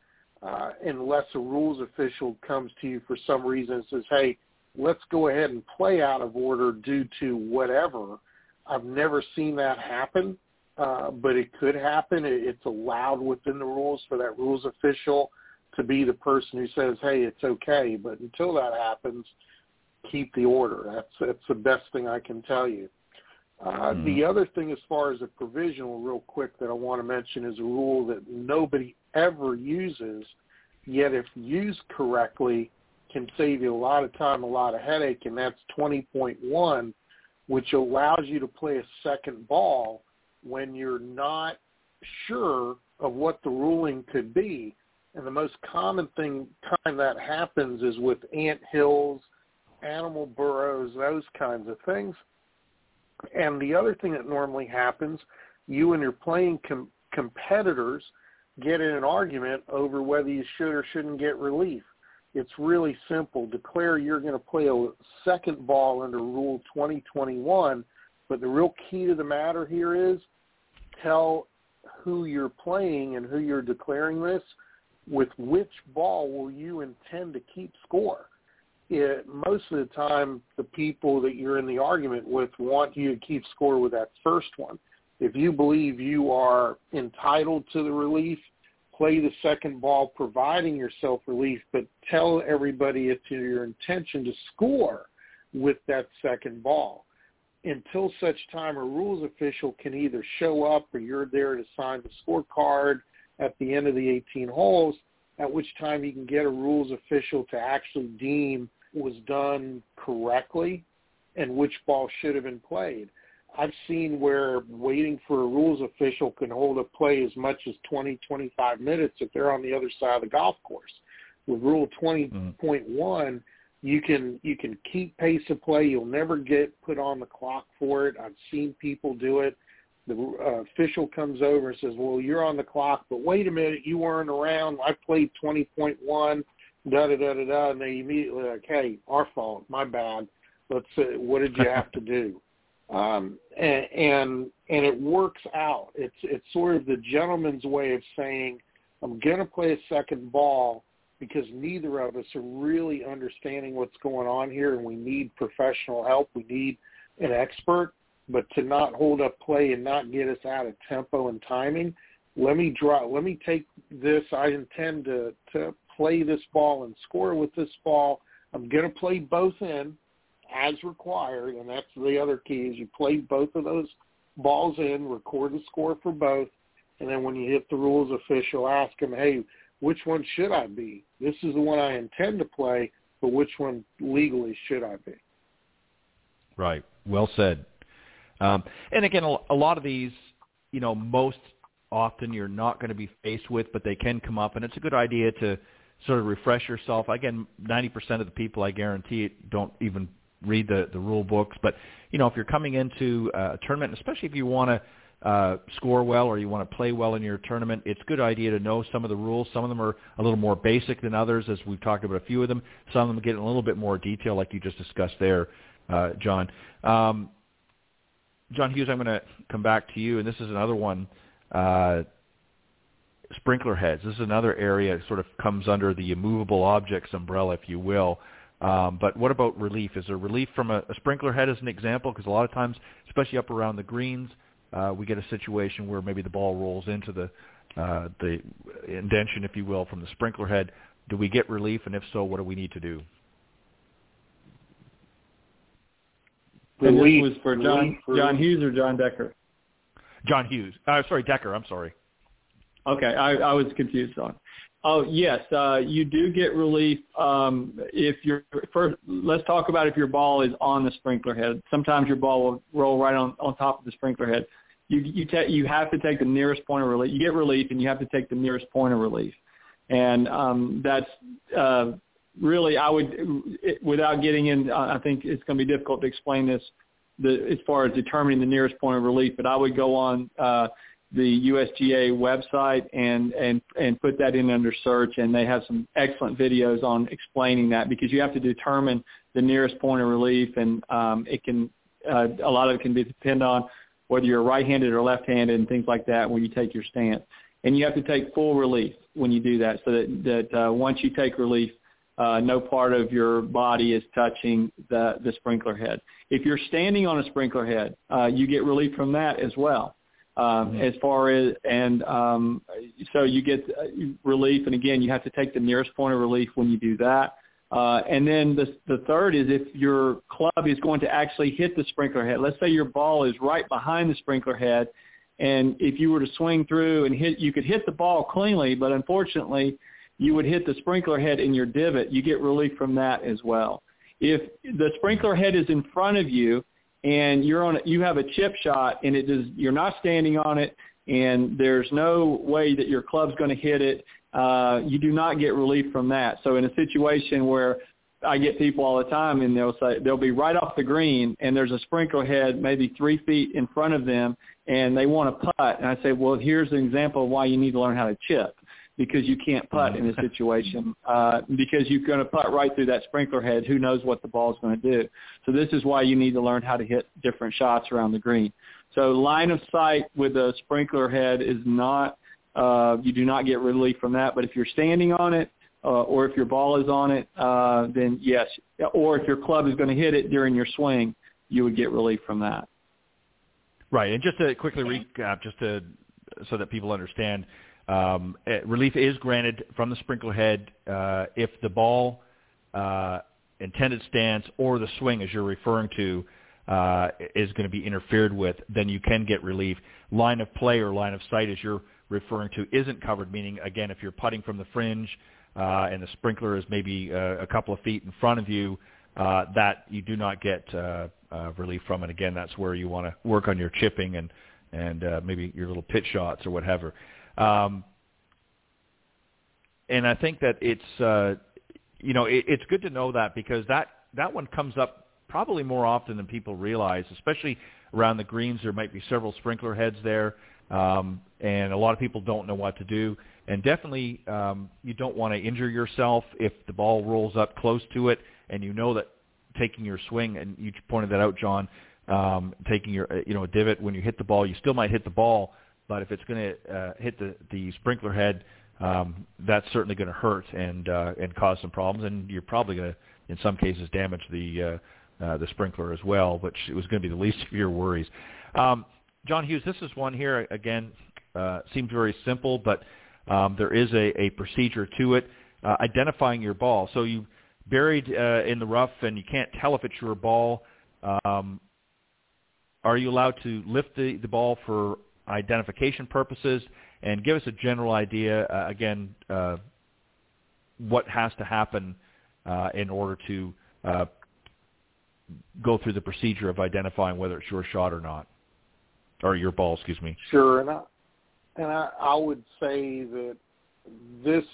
Speaker 6: uh, unless a rules official comes to you for some reason and says, hey, let's go ahead and play out of order due to whatever. I've never seen that happen, uh, but it could happen. It's allowed within the rules for that rules official to be the person who says, hey, it's okay. But until that happens, keep the order. That's, that's the best thing I can tell you. Uh, mm-hmm. The other thing as far as a provisional real quick that I want to mention is a rule that nobody ever uses, yet if used correctly can save you a lot of time, a lot of headache, and that's twenty point one, which allows you to play a second ball when you're not sure of what the ruling could be. And the most common thing time that happens is with ant hills, animal burrows, those kinds of things. And the other thing that normally happens, you and your playing com- competitors get in an argument over whether you should or shouldn't get relief. It's really simple. Declare you're going to play a second ball under Rule twenty twenty-one, but the real key to the matter here is tell who you're playing and who you're declaring this, with which ball will you intend to keep score. It, most of the time, the people that you're in the argument with want you to keep score with that first one. If you believe you are entitled to the relief, play the second ball providing yourself relief, but tell everybody it's your intention to score with that second ball. Until such time a rules official can either show up or you're there to sign the scorecard at the end of the eighteen holes, at which time you can get a rules official to actually deem was done correctly and which ball should have been played. I've seen where waiting for a rules official can hold a play as much as twenty, twenty-five minutes if they're on the other side of the golf course. With Rule twenty point one, mm-hmm. you can you can keep pace of play. You'll never get put on the clock for it. I've seen people do it. The uh, official comes over and says, well, you're on the clock, but wait a minute, you weren't around. I played twenty point one, da-da-da-da-da, and they immediately like, hey, our fault, my bad. Let's uh, what did you have to do? Um, and, and and it works out. It's it's sort of the gentleman's way of saying, I'm going to play a second ball because neither of us are really understanding what's going on here, and we need professional help. We need an expert. But to not hold up play and not get us out of tempo and timing, let me draw. Let me take this. I intend to, to play this ball and score with this ball. I'm going to play both in as required, and that's the other key is you play both of those balls in, record the score for both, and then when you hit the rules official, ask him, hey, which one should I be? This is the one I intend to play, but which one legally should I be?
Speaker 4: Right. Well said. Um, and again, a lot of these, you know, most often you're not going to be faced with, but they can come up, and it's a good idea to sort of refresh yourself. Again, ninety percent of the people, I guarantee it, don't even read the, the rule books. But, you know, if you're coming into a tournament, especially if you want to uh, score well or you want to play well in your tournament, it's a good idea to know some of the rules. Some of them are a little more basic than others, as we've talked about a few of them. Some of them get in a little bit more detail, like you just discussed there, uh, John. Um, John Hughes, I'm going to come back to you, and this is another one, uh, sprinkler heads. This is another area that sort of comes under the immovable objects umbrella, if you will. Um, but what about relief? Is there relief from a, a sprinkler head as an example? Because a lot of times, especially up around the greens, uh, we get a situation where maybe the ball rolls into the uh, the indention, if you will, from the sprinkler head. Do we get relief, and if so, what do we need to do?
Speaker 5: And this was for John John Hughes or John Decker?
Speaker 4: John Hughes. Uh, sorry, Decker. I'm sorry.
Speaker 5: Okay, I, I was confused on. Oh yes, uh, you do get relief um, if you're first. Let's talk about if your ball is on the sprinkler head. Sometimes your ball will roll right on, on top of the sprinkler head. You you ta- you have to take the nearest point of relief. You get relief, and you have to take the nearest point of relief, and um, that's. Uh, Really, I would, it, without getting in, I think it's going to be difficult to explain this the, as far as determining the nearest point of relief, but I would go on uh, the U S G A website and, and, and put that in under search, and they have some excellent videos on explaining that because you have to determine the nearest point of relief, and um, it can, uh, a lot of it can be depend on whether you're right-handed or left-handed and things like that when you take your stance. And you have to take full relief. when you do that, so that, that uh, once you take relief, uh, no part of your body is touching the, the sprinkler head. If you're standing on a sprinkler head, uh, you get relief from that as well. Um, mm-hmm. As far as, and um, so you get relief, and again, you have to take the nearest point of relief when you do that. Uh, and then the, the third is if your club is going to actually hit the sprinkler head. Let's say your ball is right behind the sprinkler head, and if you were to swing through and hit, you could hit the ball cleanly, but unfortunately you would hit the sprinkler head in your divot. You get relief from that as well. If the sprinkler head is in front of you and you're on, you have a chip shot and it is, you're not standing on it, and there's no way that your club's going to hit it, uh, you do not get relief from that. So in a situation where I get people all the time and they'll say, they'll be right off the green and there's a sprinkler head maybe three feet in front of them and they want to putt. And I say, well, here's an example of why you need to learn how to chip, because you can't putt in this situation, uh, because you're going to putt right through that sprinkler head. Who knows what the ball is going to do? So this is why you need to learn how to hit different shots around the green. So line of sight with a sprinkler head is not, uh, you do not get relief from that. But if you're standing on it, uh, or if your ball is on it, uh, then yes. Or if your club is going to hit it during your swing, you would get relief from that.
Speaker 4: Right. And just to quickly recap, just to so that people understand, um, relief is granted from the sprinkler head uh, if the ball, uh, intended stance, or the swing, as you're referring to, uh, is going to be interfered with, then you can get relief. Line of play or line of sight, as you're referring to, isn't covered, meaning, again, if you're putting from the fringe uh, and the sprinkler is maybe uh, a couple of feet in front of you, uh, that you do not get uh, uh, relief from. And again, that's where you want to work on your chipping and, and uh, maybe your little pitch shots or whatever. Um, and I think that it's, uh, you know, it, it's good to know that, because that, that one comes up probably more often than people realize, especially around the greens. There might be several sprinkler heads there, um, and a lot of people don't know what to do. And definitely um, you don't want to injure yourself if the ball rolls up close to it and you know that taking your swing, and you pointed that out, John, um, taking your, you know, a divot when you hit the ball, you still might hit the ball, but if it's going to uh, hit the, the sprinkler head, um, that's certainly going to hurt and uh, and cause some problems, and you're probably going to, in some cases, damage the uh, uh, the sprinkler as well, which was going to be the least of your worries. Um, John Hughes, this is one here, again, uh, seems very simple, but um, there is a, a procedure to it, uh, identifying your ball. So you buried uh, in the rough and you can't tell if it's your ball. Um, are you allowed to lift the, the ball for identification purposes? And give us a general idea, uh, again, uh, what has to happen uh, in order to uh, go through the procedure of identifying whether it's your shot or not, or your ball, excuse me.
Speaker 6: Sure, and I, and I, I would say that this,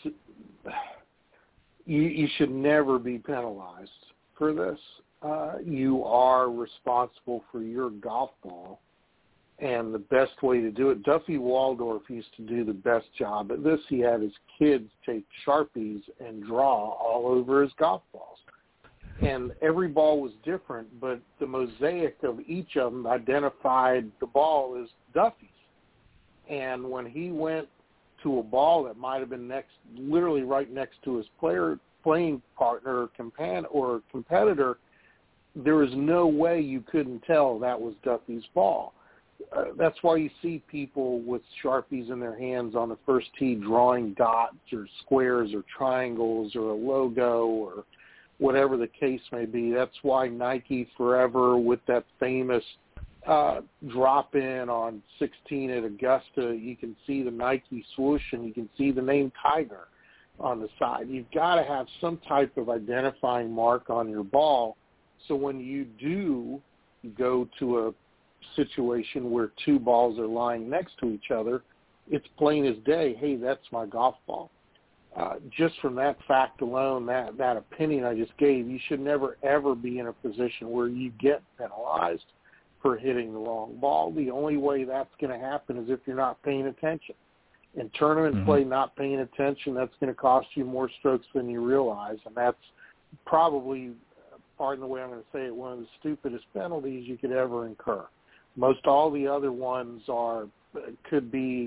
Speaker 6: you, you should never be penalized for this. Uh, you are responsible for your golf ball. And the best way to do it, Duffy Waldorf used to do the best job at this. He had his kids take Sharpies and draw all over his golf balls. And every ball was different, but the mosaic of each of them identified the ball as Duffy's. And when he went to a ball that might have been next, literally right next to his player, playing partner or, compan- or competitor, there was no way you couldn't tell that was Duffy's ball. Uh, that's why you see people with Sharpies in their hands on the first tee drawing dots or squares or triangles or a logo or whatever the case may be. That's why Nike forever, with that famous uh, drop-in on sixteen at Augusta, you can see the Nike swoosh and you can see the name Tiger on the side. You've got to have some type of identifying mark on your ball, so when you do go to a situation where two balls are lying next to each other, it's plain as day, hey, that's my golf ball. Uh, just from that fact alone, that, that opinion I just gave, you should never, ever be in a position where you get penalized for hitting the wrong ball. The only way that's going to happen is if you're not paying attention. In tournament mm-hmm. play, not paying attention, that's going to cost you more strokes than you realize, and that's probably, pardon the way I'm going to say it, one of the stupidest penalties you could ever incur. Most all the other ones are could be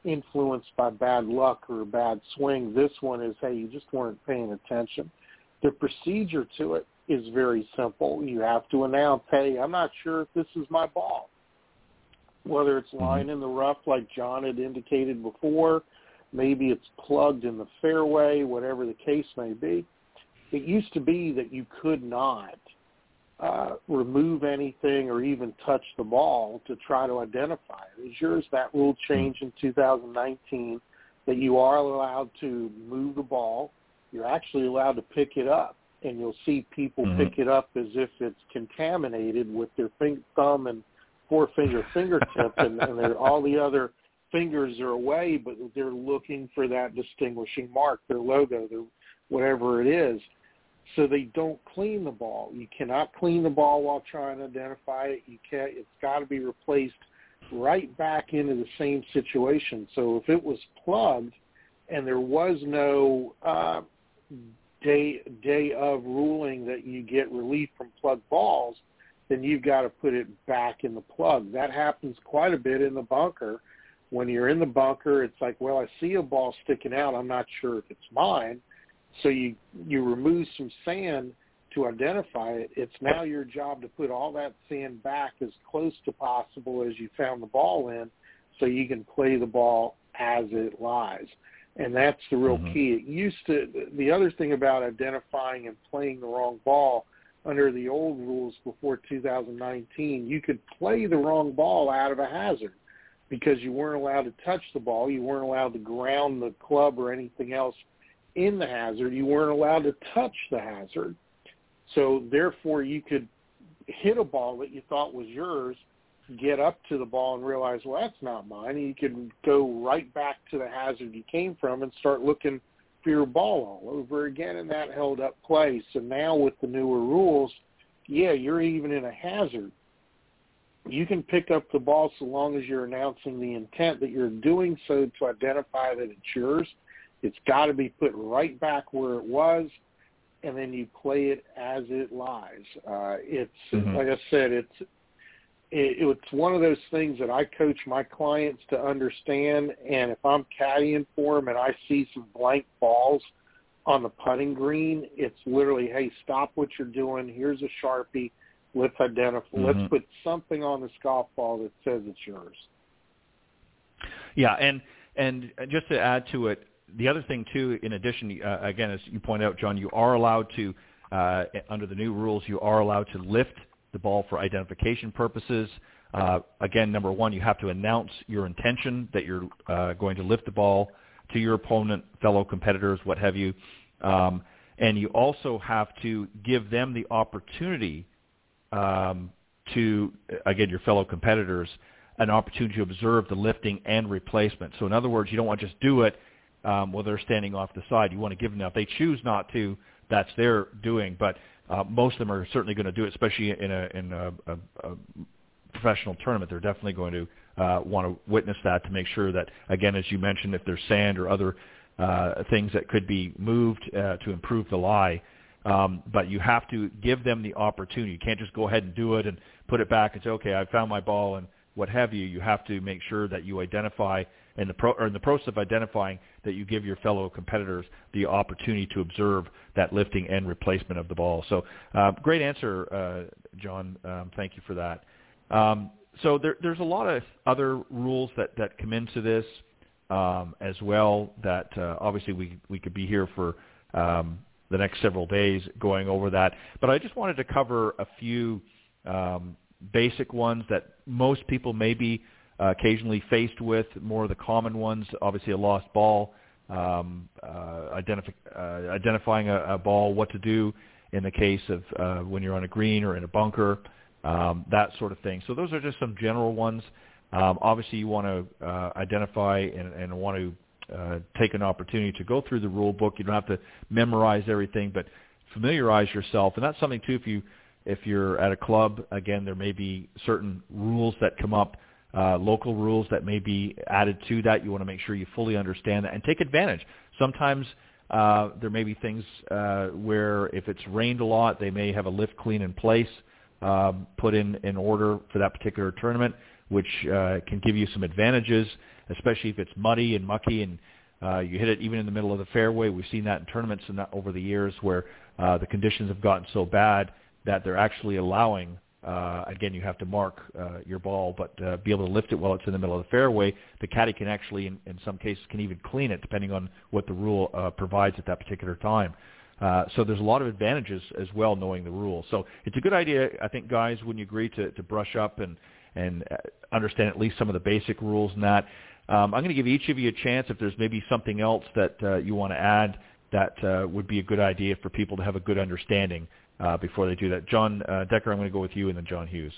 Speaker 6: influenced by bad luck or a bad swing. This one is, hey, you just weren't paying attention. The procedure to it is very simple. You have to announce, hey, I'm not sure if this is my ball. Whether it's lying in the rough like John had indicated before, maybe it's plugged in the fairway, whatever the case may be. It used to be that you could not uh, remove anything or even touch the ball to try to identify it. Is yours that rule changed in two thousand nineteen that you are allowed to move the ball? You're actually allowed to pick it up, and you'll see people mm-hmm. pick it up as if it's contaminated with their finger, thumb and four-finger fingertip, and, and all the other fingers are away, but they're looking for that distinguishing mark, their logo, their whatever it is. So they don't clean the ball. You cannot clean the ball while trying to identify it. You can't. It's got to be replaced right back into the same situation. So if it was plugged and there was no uh, day day of ruling that you get relief from plugged balls, then you've got to put it back in the plug. That happens quite a bit in the bunker. When you're in the bunker, it's like, well, I see a ball sticking out. I'm not sure if it's mine. So you, you remove some sand to identify it. It's now your job to put all that sand back as close to possible as you found the ball in so you can play the ball as it lies. And that's the real mm-hmm. key. It used to, the other thing about identifying and playing the wrong ball, under the old rules before two thousand nineteen, you could play the wrong ball out of a hazard because you weren't allowed to touch the ball. You weren't allowed to ground the club or anything else in the hazard. You weren't allowed to touch the hazard. So therefore you could hit a ball that you thought was yours, get up to the ball and realize, well, that's not mine. And you could go right back to the hazard you came from and start looking for your ball all over again, and that held up play. So now with the newer rules, yeah, you're even in a hazard. You can pick up the ball so long as you're announcing the intent that you're doing so to identify that it's yours. It's got to be put right back where it was, and then you play it as it lies. Uh, it's mm-hmm. like I said, it's it, it's one of those things that I coach my clients to understand. And if I'm caddying for them and I see some blank balls on the putting green, it's literally, hey, stop what you're doing. Here's a Sharpie. Let's identify. Mm-hmm. Let's put something on this golf ball that says it's yours.
Speaker 4: Yeah, and and just to add to it, the other thing, too, in addition, uh, again, as you point out, John, you are allowed to, uh, under the new rules, you are allowed to lift the ball for identification purposes. Uh, again, number one, you have to announce your intention that you're uh, going to lift the ball to your opponent, fellow competitors, what have you. Um, and you also have to give them the opportunity um, to, again, your fellow competitors, an opportunity to observe the lifting and replacement. So in other words, you don't want to just do it Um, while they're standing off the side. You want to give them that. If they choose not to, that's their doing. But uh, most of them are certainly going to do it, especially in a in a, a, a professional tournament. They're definitely going to uh, want to witness that to make sure that, again, as you mentioned, if there's sand or other uh, things that could be moved uh, to improve the lie. Um, but you have to give them the opportunity. You can't just go ahead and do it and put it back and say, okay, I found my ball and what have you. You have to make sure that you identify in the pro, or in the process of identifying that you give your fellow competitors the opportunity to observe that lifting and replacement of the ball. So uh, great answer, uh, John. Um, thank you for that. Um, so there, there's a lot of other rules that, that come into this um, as well that uh, obviously we, we could be here for um, the next several days going over that. But I just wanted to cover a few um, basic ones that most people may be Uh, occasionally faced with, more of the common ones, obviously a lost ball, um, uh, identif- uh, identifying a, a ball, what to do in the case of uh, when you're on a green or in a bunker, um, that sort of thing. So those are just some general ones. Um, obviously you want to uh, identify and, and want to uh, take an opportunity to go through the rule book. You don't have to memorize everything, but familiarize yourself. And that's something, too, if, you, if you're at a club, again, there may be certain rules that come up, Uh, local rules that may be added to that. You want to make sure you fully understand that and take advantage. Sometimes uh, there may be things uh, where if it's rained a lot, they may have a lift clean in place um, put in in order for that particular tournament, which uh, can give you some advantages, especially if it's muddy and mucky and uh, you hit it even in the middle of the fairway. We've seen that in tournaments and over the years where uh, the conditions have gotten so bad that they're actually allowing, uh, again, you have to mark uh, your ball, but uh, be able to lift it while it's in the middle of the fairway. The caddy can actually, in, in some cases, can even clean it depending on what the rule uh, provides at that particular time. Uh, so there's a lot of advantages as well knowing the rules. So it's a good idea, I think, guys, when you agree to, to brush up and, and understand at least some of the basic rules and that. Um, I'm going to give each of you a chance if there's maybe something else that uh, you want to add that uh, would be a good idea for people to have a good understanding uh, before they do that. John uh, Decker, I'm going to go with you, and then John Hughes.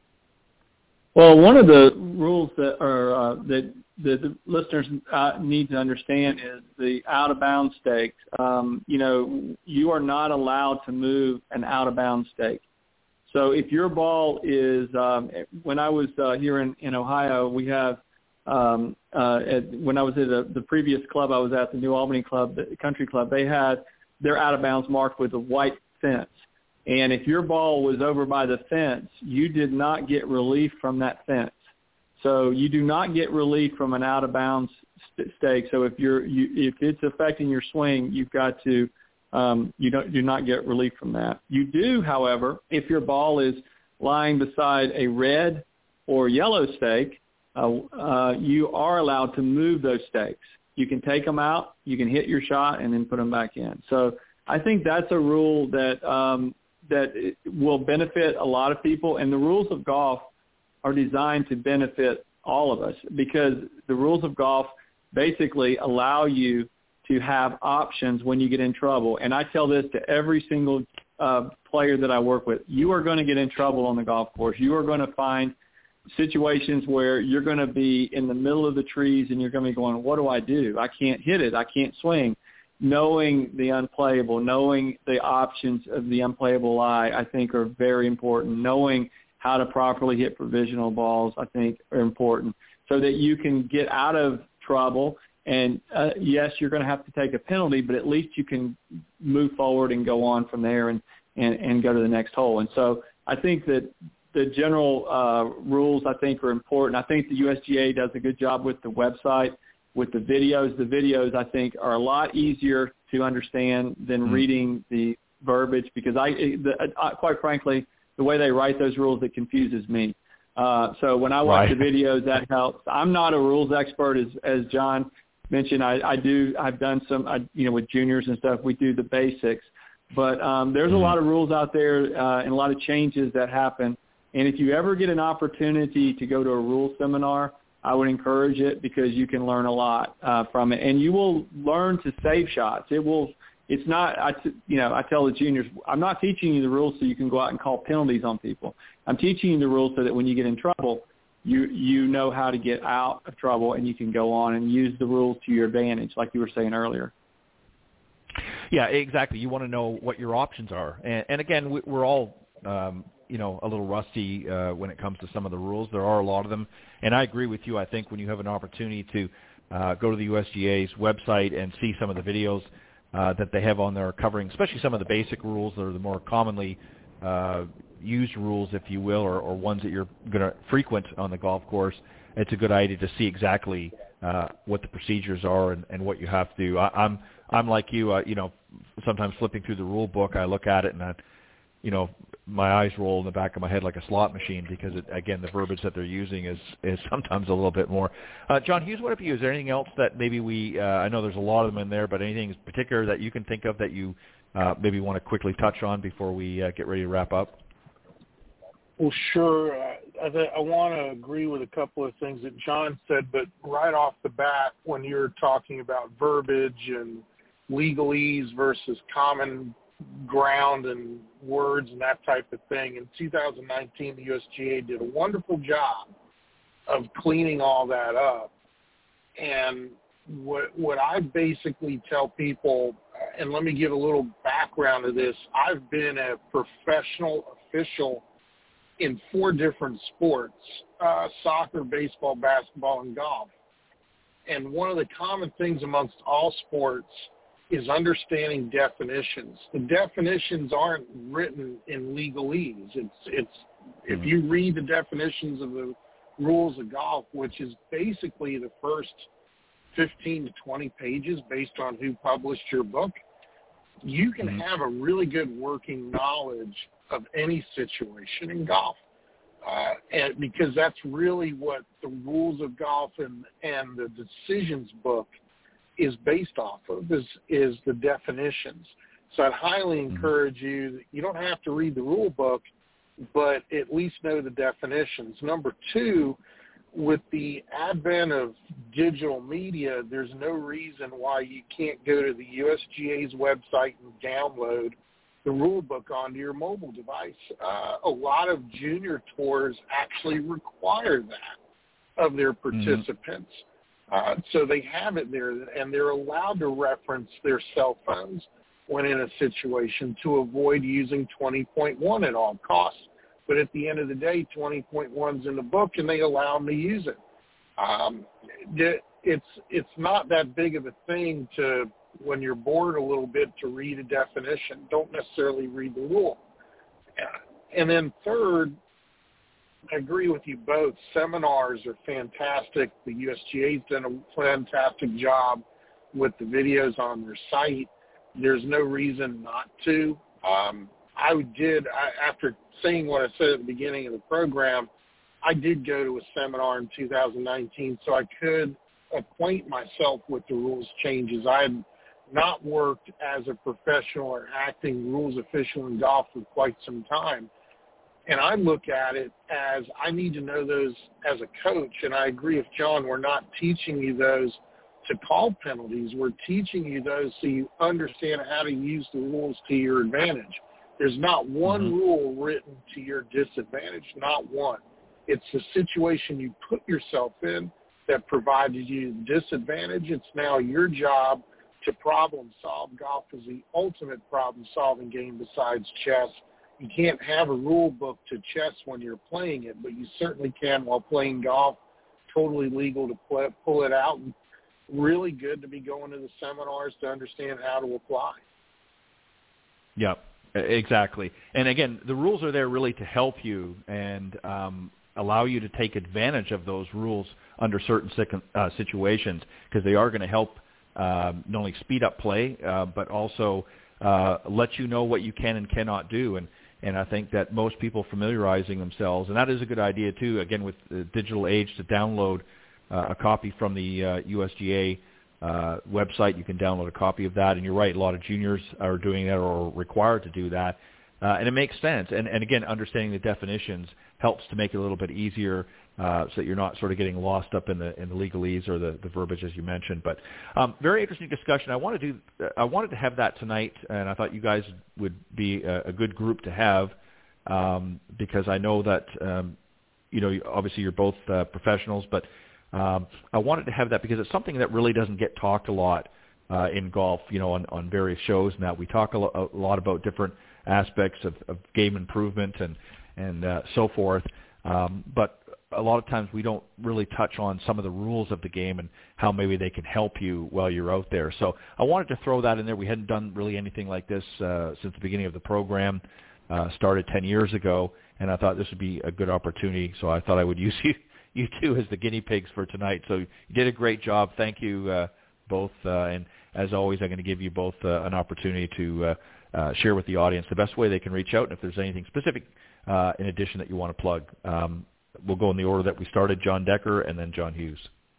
Speaker 5: Well, one of the rules that are uh, that, that the listeners uh, need to understand is the out-of-bounds stake. Um, you know, you are not allowed to move an out-of-bounds stake. So if your ball is, um, when I was uh, here in, in Ohio, we have, um, uh, at, when I was at a, the previous club I was at, the New Albany Club, the country club, they had their out-of-bounds marked with a white fence. And if your ball was over by the fence, you did not get relief from that fence. So you do not get relief from an out-of-bounds st- stake. So if you're, you, if it's affecting your swing, you've got to, um, you don't do not get relief from that. You do, however, if your ball is lying beside a red or yellow stake, uh, uh, you are allowed to move those stakes. You can take them out, you can hit your shot, and then put them back in. So I think that's a rule that um, that it will benefit a lot of people, and the rules of golf are designed to benefit all of us because the rules of golf basically allow you to have options when you get in trouble. And I tell this to every single uh, player that I work with. You are going to get in trouble on the golf course. You are going to find situations where you're going to be in the middle of the trees and you're going to be going, what do I do? I can't hit it. I can't swing. Knowing the unplayable, knowing the options of the unplayable lie, I think are very important. Knowing how to properly hit provisional balls, I think, are important so that you can get out of trouble. And, uh, yes, you're going to have to take a penalty, but at least you can move forward and go on from there and, and, and go to the next hole. And so I think that the general uh, rules, I think, are important. I think the U S G A does a good job with the website. With the videos, the videos I think are a lot easier to understand than mm-hmm. reading the verbiage because I, the, uh, quite frankly, the way they write those rules, it confuses me. Uh, so when I watch
Speaker 4: right.
Speaker 5: the videos, that helps. I'm not a rules expert, as as John mentioned. I, I do. I've done some, I, you know, with juniors and stuff. We do the basics, but um, there's mm-hmm. a lot of rules out there uh, and a lot of changes that happen. And if you ever get an opportunity to go to a rules seminar, I would encourage it because you can learn a lot uh, from it, and you will learn to save shots. It will. It's not. I, you know, I tell the juniors, I'm not teaching you the rules so you can go out and call penalties on people. I'm teaching you the rules so that when you get in trouble, you you know how to get out of trouble and you can go on and use the rules to your advantage, like you were saying earlier.
Speaker 4: Yeah, exactly. You want to know what your options are, and, and again, we're all. Um, you know, a little rusty uh, when it comes to some of the rules. There are a lot of them. And I agree with you. I think when you have an opportunity to uh, go to the U S G A's website and see some of the videos uh, that they have on there covering, especially some of the basic rules that are the more commonly uh, used rules, if you will, or, or ones that you're going to frequent on the golf course, it's a good idea to see exactly uh, what the procedures are and, and what you have to do. I, I'm I'm like you, uh, you know, sometimes flipping through the rule book, I look at it and I, you know, my eyes roll in the back of my head like a slot machine because, it, again, the verbiage that they're using is, is sometimes a little bit more. Uh, John Hughes, what about you? Is there anything else that maybe we uh, – I know there's a lot of them in there, but anything in particular that you can think of that you uh, maybe want to quickly touch on before we uh, get ready to wrap up?
Speaker 6: Well, sure. Uh, I, I want to agree with a couple of things that John said, but right off the bat, when you're talking about verbiage and legalese versus common ground and words and that type of thing. In two thousand nineteen, the U S G A did a wonderful job of cleaning all that up. And what what I basically tell people, and let me give a little background to this, I've been a professional official in four different sports, uh, soccer, baseball, basketball, and golf. And one of the common things amongst all sports is understanding definitions. The definitions aren't written in legalese. It's it's mm-hmm. if you read the definitions of the rules of golf, which is basically the first fifteen to twenty pages based on who published your book, you can mm-hmm. have a really good working knowledge of any situation in golf. Uh, and because that's really what the rules of golf and, and the decisions book is based off of, is, is the definitions. So I'd highly mm-hmm. encourage you, you don't have to read the rule book, but at least know the definitions. Number two, with the advent of digital media, there's no reason why you can't go to the U S G A's website and download the rule book onto your mobile device. Uh, a lot of junior tours actually require that of their participants. Mm-hmm. Uh, so they have it there, and they're allowed to reference their cell phones when in a situation to avoid using twenty point one at all costs. But at the end of the day, twenty point one's in the book, and they allow them to use it. Um, it's it's not that big of a thing to, when you're bored a little bit, to read a definition. Don't necessarily read the rule. And then third, I agree with you both. Seminars are fantastic. The U S G A's done a fantastic job with the videos on their site. There's no reason not to. Um, I did, I, after saying what I said at the beginning of the program, I did go to a seminar in two thousand nineteen so I could acquaint myself with the rules changes. I had not worked as a professional or acting rules official in golf for quite some time. And I look at it as I need to know those as a coach. And I agree with John, we're not teaching you those to call penalties. We're teaching you those so you understand how to use the rules to your advantage. There's not one mm-hmm. rule written to your disadvantage, not one. It's the situation you put yourself in that provided you the disadvantage. It's now your job to problem solve. Golf is the ultimate problem-solving game besides chess. You can't have a rule book to chess when you're playing it, but you certainly can while playing golf. Totally legal to play, pull it out, and really good to be going to the seminars to understand how to apply.
Speaker 4: Yep, exactly. And again, the rules are there really to help you and um, allow you to take advantage of those rules under certain uh, situations, because they are going to help um, not only speed up play, uh, but also uh, let you know what you can and cannot do. And And I think that most people familiarizing themselves, and that is a good idea too, again, with the digital age, to download uh, a copy from the uh, U S G A uh, website. You can download a copy of that. And you're right, a lot of juniors are doing that or required to do that. Uh, and it makes sense. And, and again, understanding the definitions helps to make it a little bit easier uh, so that you're not sort of getting lost up in the in the legalese or the, the verbiage, as you mentioned. But um, very interesting discussion. I want to do. I wanted to have that tonight, and I thought you guys would be a, a good group to have um, because I know that um, you know obviously you're both uh, professionals, but um, I wanted to have that because it's something that really doesn't get talked a lot uh, in golf. You know, on, on various shows, and that we talk a, lo- a lot about different aspects of, of game improvement and and uh, so forth, um, but a lot of times we don't really touch on some of the rules of the game and how maybe they can help you while you're out there. So I wanted to throw that in there. We hadn't done really anything like this uh, since the beginning of the program, uh, started ten years ago, and I thought this would be a good opportunity. So I thought I would use you, you two as the guinea pigs for tonight. So you did a great job. Thank you uh, both. Uh, and as always, I'm going to give you both uh, an opportunity to uh, uh, share with the audience the best way they can reach out, and if there's anything specific uh, in addition that you want to plug. Um, We'll go in the order that we started, John Decker and then John Hughes.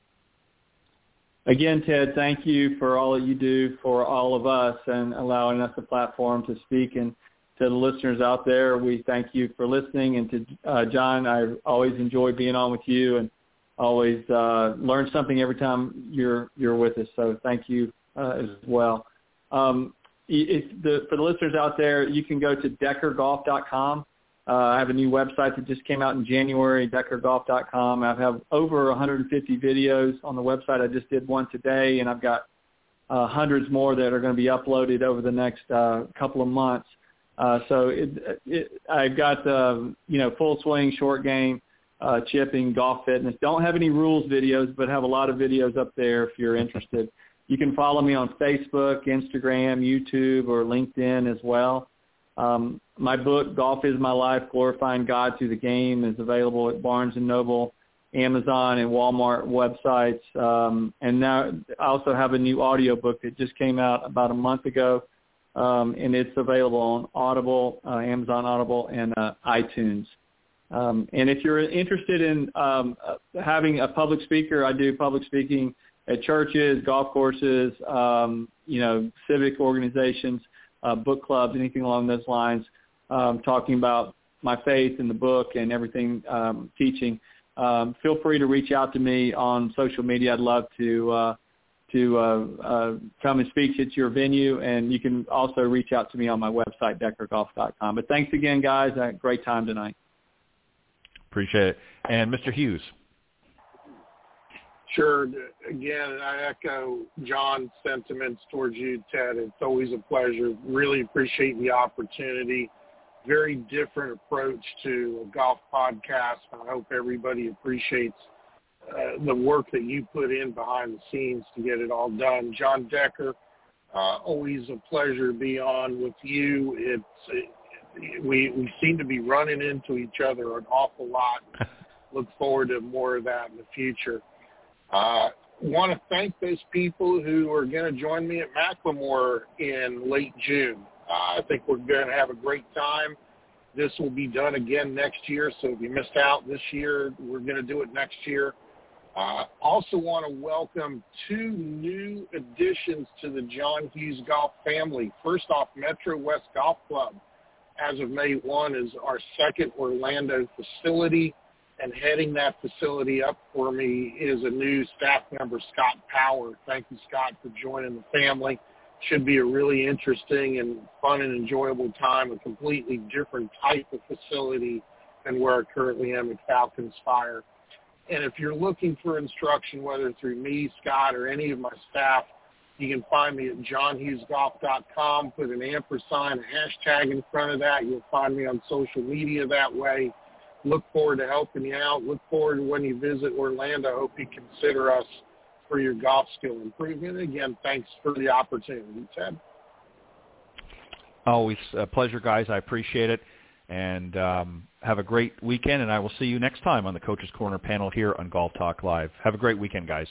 Speaker 5: Again, Ted, thank you for all that you do for all of us and allowing us a platform to speak. And to the listeners out there, we thank you for listening. And to uh, John, I always enjoy being on with you and always uh, learn something every time you're you're with us. So thank you uh, as well. Um, if the, for the listeners out there, you can go to decker golf dot com. Uh, I have a new website that just came out in January, decker golf dot com. I have over one hundred fifty videos on the website. I just did one today, and I've got uh, hundreds more that are going to be uploaded over the next uh, couple of months. Uh, so it, it, I've got, uh, you know, full swing, short game, uh, chipping, golf fitness. Don't have any rules videos, but have a lot of videos up there if you're interested. You can follow me on Facebook, Instagram, YouTube, or LinkedIn as well. Um, my book, Golf is My Life, Glorifying God Through the Game, is available at Barnes and Noble, Amazon, and Walmart websites. Um, and now I also have a new audio book that just came out about a month ago, um, and it's available on Audible, uh, Amazon Audible, and uh, iTunes. Um, and if you're interested in um, uh, having a public speaker, I do public speaking at churches, golf courses, um, you know, civic organizations, uh, book clubs, anything along those lines, um, talking about my faith and the book and everything, um, teaching. Um, feel free to reach out to me on social media. I'd love to uh, to uh, uh, come and speak at your venue, and you can also reach out to me on my website, decker golf dot com. But thanks again, guys. I had a great time tonight.
Speaker 4: Appreciate it. And Mister Hughes.
Speaker 6: Sure. Again, I echo John's sentiments towards you, Ted. It's always a pleasure. Really appreciate the opportunity. Very different approach to a golf podcast. I hope everybody appreciates uh, the work that you put in behind the scenes to get it all done. John Decker, uh, always a pleasure to be on with you. It's it, we we seem to be running into each other an awful lot. Look forward to more of that in the future. I uh, want to thank those people who are going to join me at Macklemore in late June. Uh, I think we're going to have a great time. This will be done again next year, so if you missed out this year, we're going to do it next year. Uh, also want to welcome two new additions to the John Hughes Golf family. First off, Metro West Golf Club, as of May first, is our second Orlando facility. And heading that facility up for me is a new staff member, Scott Power. Thank you, Scott, for joining the family. Should be a really interesting and fun and enjoyable time, a completely different type of facility than where I currently am at Falcon Spire. And if you're looking for instruction, whether through me, Scott, or any of my staff, you can find me at john hughes golf dot com. Put an ampersand, a hashtag in front of that. You'll find me on social media that way. Look forward to helping you out. Look forward to when you visit Orlando. I hope you consider us for your golf skill improvement. Again, thanks for the opportunity, Ted.
Speaker 4: Always a pleasure, guys. I appreciate it. And um, have a great weekend, and I will see you next time on the Coach's Corner panel here on Golf Talk Live. Have a great weekend, guys.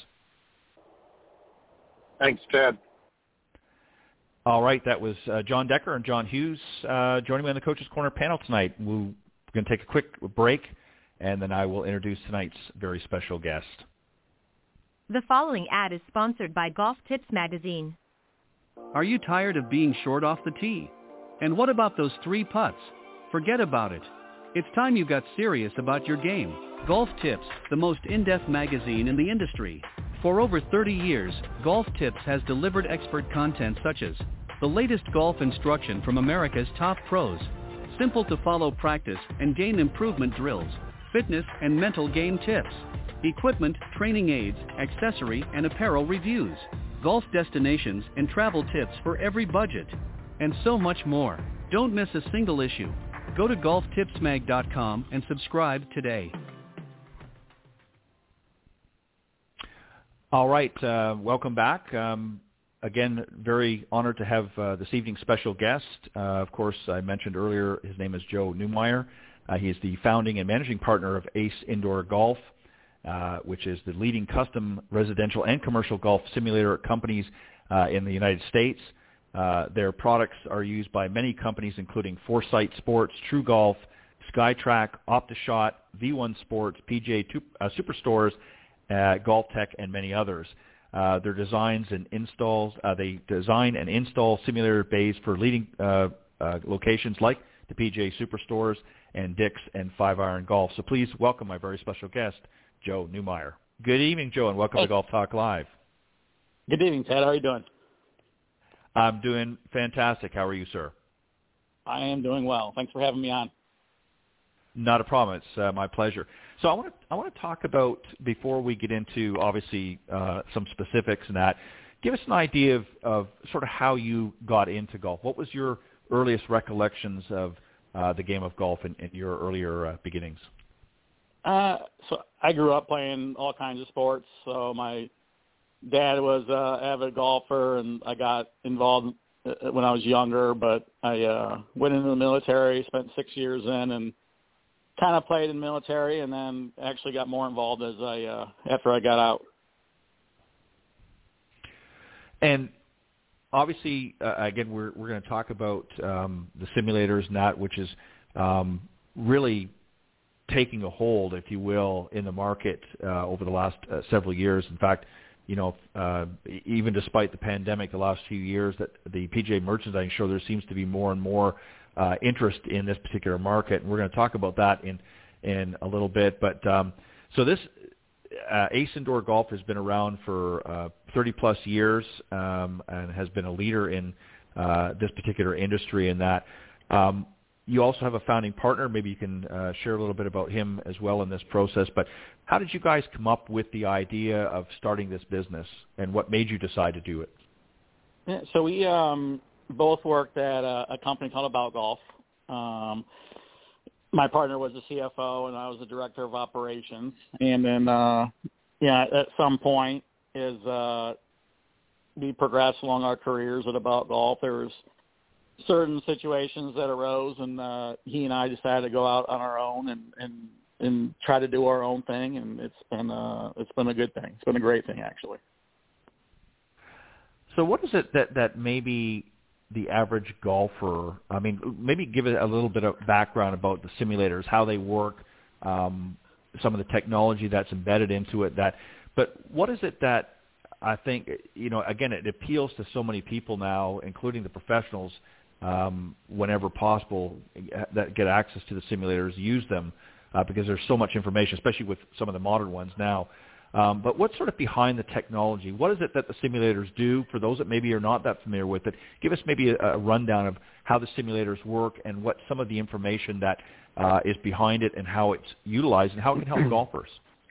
Speaker 6: Thanks, Ted.
Speaker 4: All right, that was uh, John Decker and John Hughes uh, joining me on the Coach's Corner panel tonight. We'll We're going to take a quick break, and then I will introduce tonight's very special guest.
Speaker 3: The following ad is sponsored by Golf Tips Magazine.
Speaker 2: Are you tired of being short off the tee? And what about those three putts? Forget about it. It's time you got serious about your game. Golf Tips, the most in-depth magazine in the industry. For over thirty years, Golf Tips has delivered expert content such as the latest golf instruction from America's top pros, simple-to-follow practice and game improvement drills, fitness and mental game tips, equipment, training aids, accessory and apparel reviews, golf destinations and travel tips for every budget, and so much more. Don't miss a single issue. Go to golf tips mag dot com and subscribe today.
Speaker 4: All right, uh, welcome back. Um, Again, very honored to have uh, this evening's special guest. Uh, of course, I mentioned earlier, his name is Joe Neumeier. Uh, he is the founding and managing partner of Ace Indoor Golf, uh, which is the leading custom residential and commercial golf simulator companies uh, in the United States. Uh, their products are used by many companies, including Foresight Sports, True Golf, SkyTrack, OptiShot, V one Sports, P G A two, uh, Superstores, uh, Golf Tech, and many others. Uh, their designs and installs, uh, they design and install simulator bays for leading uh, uh, locations like the P G A Superstores and Dick's and Five Iron Golf. So please welcome my very special guest, Joe Neumeier. Good evening, Joe, and welcome hey. to Golf Talk Live.
Speaker 7: Good evening, Ted. How are you doing?
Speaker 4: I'm doing fantastic. How are you, sir?
Speaker 7: I am doing well. Thanks for having me on.
Speaker 4: Not a problem. It's uh, my pleasure. So I want to I want to talk about, before we get into obviously uh, some specifics and that, give us an idea of, of sort of how you got into golf. What was your earliest recollections of uh, the game of golf in, in your earlier uh, beginnings?
Speaker 7: Uh, so I grew up playing all kinds of sports. So my dad was an avid golfer, and I got involved when I was younger, but I uh, went into the military, spent six years in, and kind of played in the military, and then actually got more involved as I uh, after I got out.
Speaker 4: And obviously, uh, again, we're we're going to talk about um, the simulators and that, which is um, really taking a hold, if you will, in the market uh, over the last uh, several years. In fact, you know, uh, even despite the pandemic, the last few years, that the P G A Merchandising Show, there seems to be more and more uh, interest in this particular market, and we're going to talk about that in in a little bit. But um, so this uh, Ace Indoor Golf has been around for uh, thirty plus years um, and has been a leader in uh, this particular industry. In that, um, you also have a founding partner. Maybe you can uh, share a little bit about him as well in this process. But how did you guys come up with the idea of starting this business, and what made you decide to do it?
Speaker 7: Yeah, so we um, both worked at a, a company called About Golf. Um, my partner was the C F O, and I was the director of operations. And then, uh, yeah, at some point, as uh, we progressed along our careers at About Golf, there was certain situations that arose, and uh, he and I decided to go out on our own and, and and try to do our own thing, and it's been uh, it's been a good thing. It's been a great thing, actually.
Speaker 4: So what is it that, that maybe the average golfer, I mean, maybe give it a little bit of background about the simulators, how they work, um, some of the technology that's embedded into it, that, but what is it that I think, you know, again, it appeals to so many people now, including the professionals, um, whenever possible, that get access to the simulators, use them, uh, because there's so much information, especially with some of the modern ones now. Um, but what's sort of behind the technology? What is it that the simulators do for those that maybe are not that familiar with it? Give us maybe a, a rundown of how the simulators work and what some of the information that uh, is behind it and how it's utilized and how it can help golfers.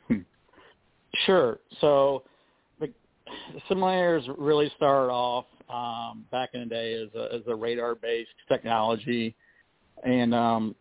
Speaker 7: Sure. So the simulators really started off um, back in the day as a, as a radar-based technology. And um,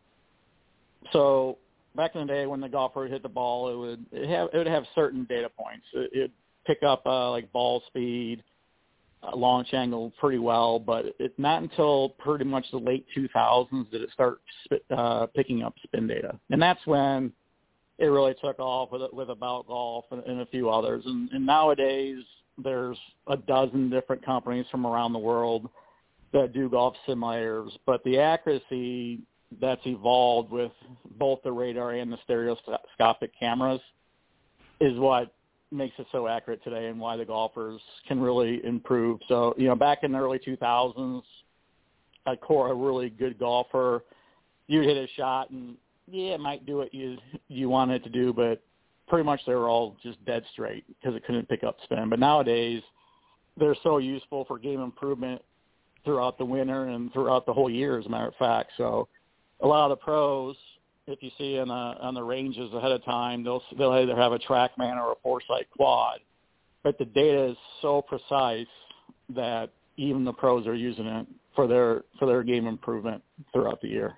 Speaker 7: so back in the day when the golfer would hit the ball, it would it have it would have certain data points. It would pick up uh, like ball speed, uh, launch angle pretty well, but it, not until pretty much the late two thousands did it start spit, uh, picking up spin data, and that's when it really took off with with About Golf and, and a few others. And, and nowadays there's a dozen different companies from around the world that do golf simulators, but the accuracy that's evolved with both the radar and the stereoscopic cameras is what makes it so accurate today and why the golfers can really improve. So, you know, back in the early two thousands, a core, a really good golfer, you'd hit a shot and, yeah, it might do what you you want it to do, but pretty much they were all just dead straight because it couldn't pick up spin. But nowadays, they're so useful for game improvement throughout the winter and throughout the whole year, as a matter of fact. So a lot of the pros, if you see on the, on the ranges ahead of time, they'll they'll either have a TrackMan or a Foresight Quad, but the data is so precise that even the pros are using it for their for their game improvement throughout the year.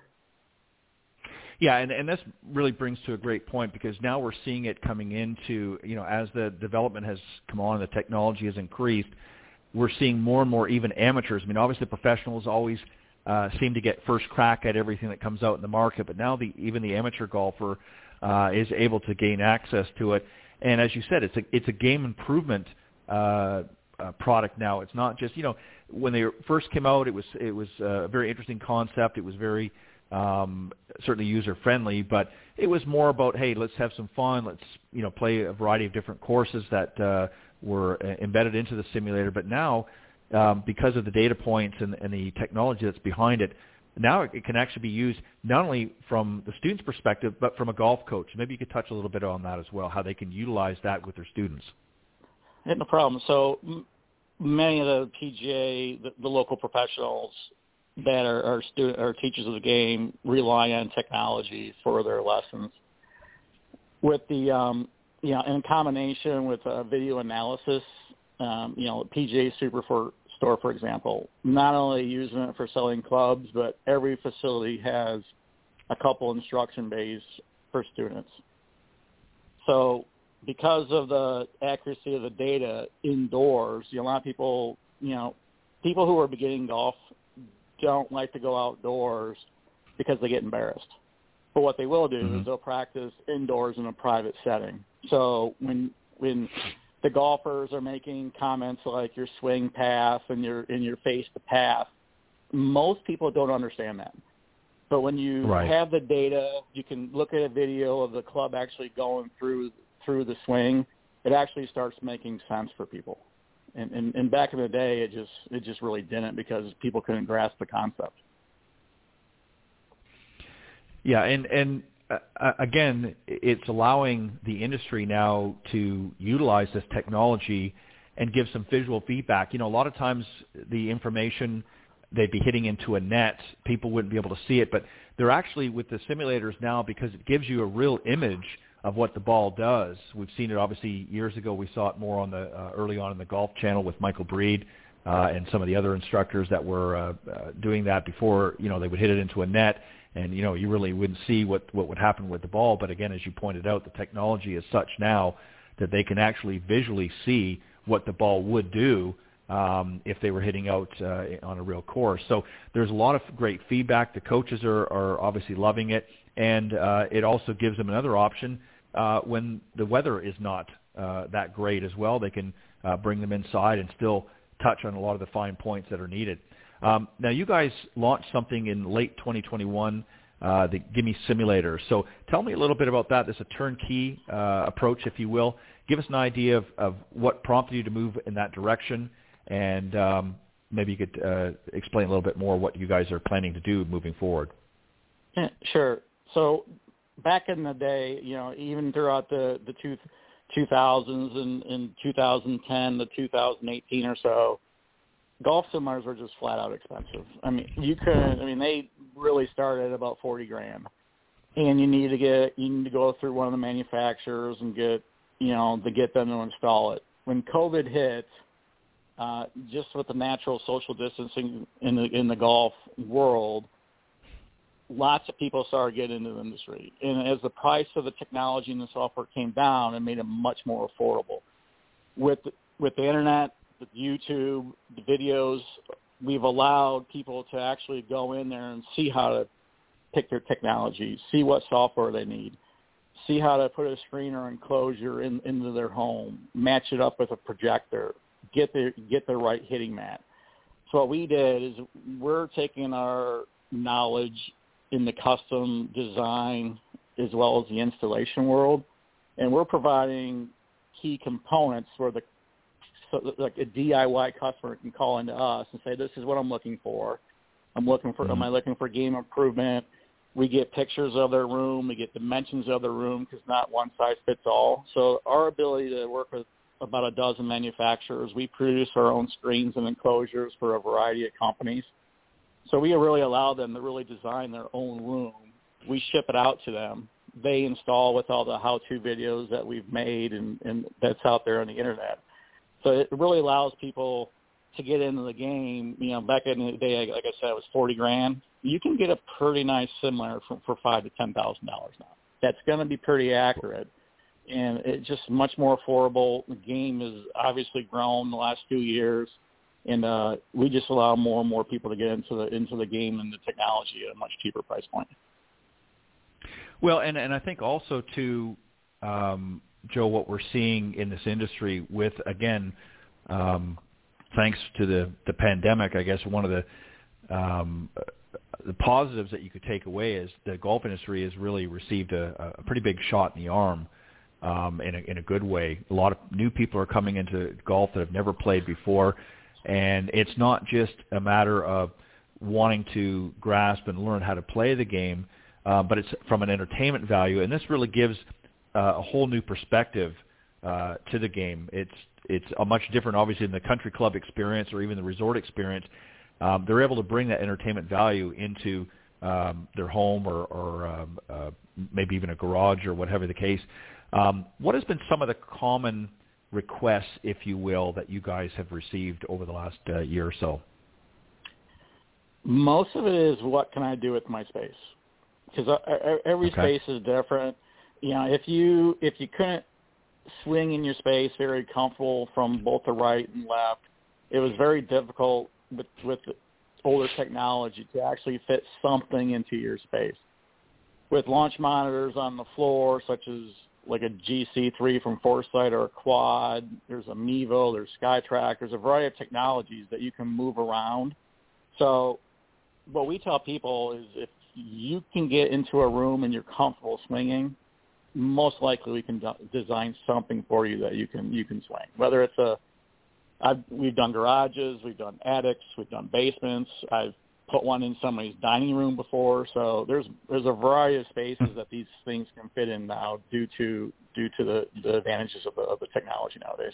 Speaker 4: Yeah, and, and this really brings to a great point, because now we're seeing it coming into, you know, as the development has come on, the technology has increased, we're seeing more and more even amateurs. I mean, obviously professionals always uh, seem to get first crack at everything that comes out in the market, but now the, even the amateur golfer uh, is able to gain access to it. And as you said, it's a, it's a game improvement uh, uh, product now. It's not just, you know, when they first came out, it was, it was a very interesting concept. It was very Um, certainly user-friendly, but it was more about, hey, let's have some fun. Let's, you know, play a variety of different courses that uh, were embedded into the simulator. But now, um, because of the data points and, and the technology that's behind it, now it can actually be used not only from the student's perspective, but from a golf coach. Maybe you could touch a little bit on that as well, how they can utilize that with their students.
Speaker 7: Yeah, no problem. So m- many of the P G A, the, the local professionals that are, are student or teachers of the game rely on technology for their lessons. With the, um, you know, in combination with uh, video analysis, um, you know, P G A Superstore, for example, not only using it for selling clubs, but every facility has a couple instruction bays for students. So because of the accuracy of the data indoors, you know, a lot of people, you know, people who are beginning golf don't like to go outdoors because they get embarrassed. But what they will do mm-hmm. is they'll practice indoors in a private setting. So when when the golfers are making comments like your swing path and your and your face the path, most people don't understand that. But when you
Speaker 4: right.
Speaker 7: have the data, you can look at a video of the club actually going through through the swing. It actually starts making sense for people. And, and, and back in the day, it just it just really didn't because people couldn't grasp the concept.
Speaker 4: Yeah, and and uh, again, it's allowing the industry now to utilize this technology and give some visual feedback. You know, a lot of times the information, they'd be hitting into a net, people wouldn't be able to see it, but they're actually with the simulators now because it gives you a real image of what the ball does. We've seen it obviously years ago. We saw it more on the uh, early on in the Golf Channel with Michael Breed uh, and some of the other instructors that were uh, uh, doing that before. You know, they would hit it into a net, and you know you really wouldn't see what what would happen with the ball. But again, as you pointed out, the technology is such now that they can actually visually see what the ball would do um, if they were hitting out uh, on a real course. So there's a lot of great feedback. The coaches are, are obviously loving it, and uh, it also gives them another option uh, when the weather is not uh, that great as well. They can uh, bring them inside and still touch on a lot of the fine points that are needed. Um, now, you guys launched something in late twenty twenty-one, uh, the Gimme Simulator. So tell me a little bit about that. This is a turnkey uh, approach, if you will. Give us an idea of, of what prompted you to move in that direction, and um, maybe you could uh, explain a little bit more what you guys are planning to do moving forward.
Speaker 7: Yeah, sure. So back in the day, you know, even throughout the, the two, two thousands and, and two thousand ten to two thousand eighteen or so, golf simulators were just flat out expensive. I mean, you couldn't, I mean, they really started at about forty grand. And you need to get, you need to go through one of the manufacturers and get, you know, to get them to install it. When COVID hit, uh, just with the natural social distancing in the, in the golf world, lots of people started getting into the industry. And as the price of the technology and the software came down, it made it much more affordable. With, with the internet, the YouTube, the videos, we've allowed people to actually go in there and see how to pick their technology, see what software they need, see how to put a screen or enclosure in, into their home, match it up with a projector, get the, get the right hitting mat. So what we did is we're taking our knowledge in the custom design as well as the installation world, and we're providing key components for the so like a D I Y customer can call into us and say, this is what I'm looking for. I'm looking for, mm-hmm. am I looking for game improvement? We get pictures of their room. We get dimensions of their room because not one size fits all. So our ability to work with about a dozen manufacturers, we produce our own screens and enclosures for a variety of companies. So we really allow them to really design their own room. We ship it out to them. They install with all the how-to videos that we've made and, and that's out there on the internet. So it really allows people to get into the game. You know, back in the day, like I said, it was forty grand. You can get a pretty nice simulator for, for five to ten thousand dollars now. That's going to be pretty accurate, and it's just much more affordable. The game has obviously grown the last few years, and uh, we just allow more and more people to get into the into the game and the technology at a much cheaper price point.
Speaker 4: Well, and and I think also too. Um, Joe, what we're seeing in this industry with, again, um, thanks to the, the pandemic, I guess one of the um, the positives that you could take away is the golf industry has really received a, a pretty big shot in the arm um, in, a, in a good way. A lot of new people are coming into golf that have never played before, and it's not just a matter of wanting to grasp and learn how to play the game, uh, but it's from an entertainment value, and this really gives Uh, a whole new perspective uh, to the game. It's it's a much different, obviously, than the country club experience or even the resort experience. Um, they're able to bring that entertainment value into um, their home or, or um, uh, maybe even a garage or whatever the case. Um, what has been some of the common requests, if you will, that you guys have received over the last uh, year or so?
Speaker 7: Most of it is, what can I do with my space? Because every okay. space is different. You know, if you if you couldn't swing in your space, very comfortable from both the right and left. It was very difficult with, with older technology to actually fit something into your space. With launch monitors on the floor, such as like a G C three from Foresight or a Quad, there's a Mevo, there's SkyTrack, there's a variety of technologies that you can move around. So what we tell people is if you can get into a room and you're comfortable swinging, most likely we can do- design something for you that you can you can swing. Whether it's a, I've, we've done garages, we've done attics, we've done basements. I've put one in somebody's dining room before. So there's there's a variety of spaces that these things can fit in now due to due to the, the advantages of the, of the technology nowadays.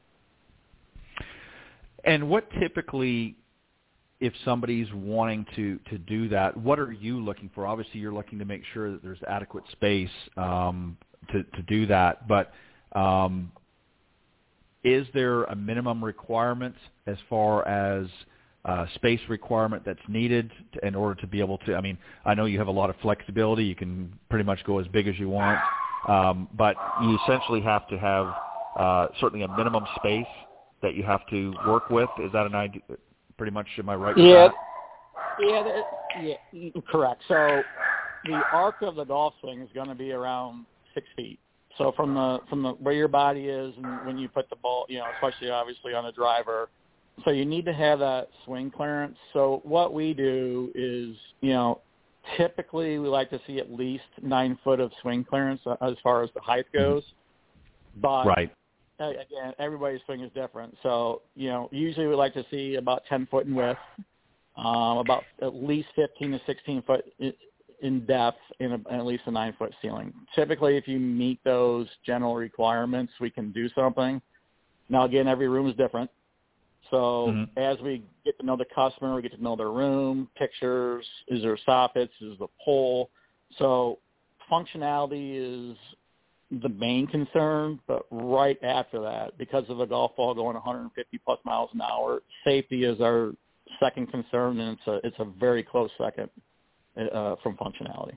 Speaker 4: And what typically, if somebody's wanting to, to do that, what are you looking for? Obviously, you're looking to make sure that there's adequate space um, to, to do that. But um, is there a minimum requirement as far as uh, space requirement that's needed to, in order to be able to? I mean, I know you have a lot of flexibility. You can pretty much go as big as you want. Um, but you essentially have to have uh, certainly a minimum space that you have to work with. Is that an idea? Pretty much, am I right with
Speaker 7: yeah,
Speaker 4: that?
Speaker 7: Yeah, that, yeah, correct. So the arc of the golf swing is going to be around six feet. So from the from the where your body is, and when you put the ball, you know, especially obviously on the driver, so you need to have that swing clearance. So what we do is, you know, typically we like to see at least nine foot of swing clearance as far as the height goes. But
Speaker 4: right.
Speaker 7: Again, everybody's swing is different. So, you know, usually we like to see about ten foot in width, um, about at least fifteen to sixteen foot in, in depth, and, a, and at least a nine foot ceiling. Typically, if you meet those general requirements, we can do something. Now, again, every room is different. So mm-hmm. as we get to know the customer, we get to know their room, pictures, is there soffits, is the pole. So functionality is the main concern, but right after that, because of the golf ball going one hundred fifty plus miles an hour, safety is our second concern, and it's a it's a very close second uh, from functionality.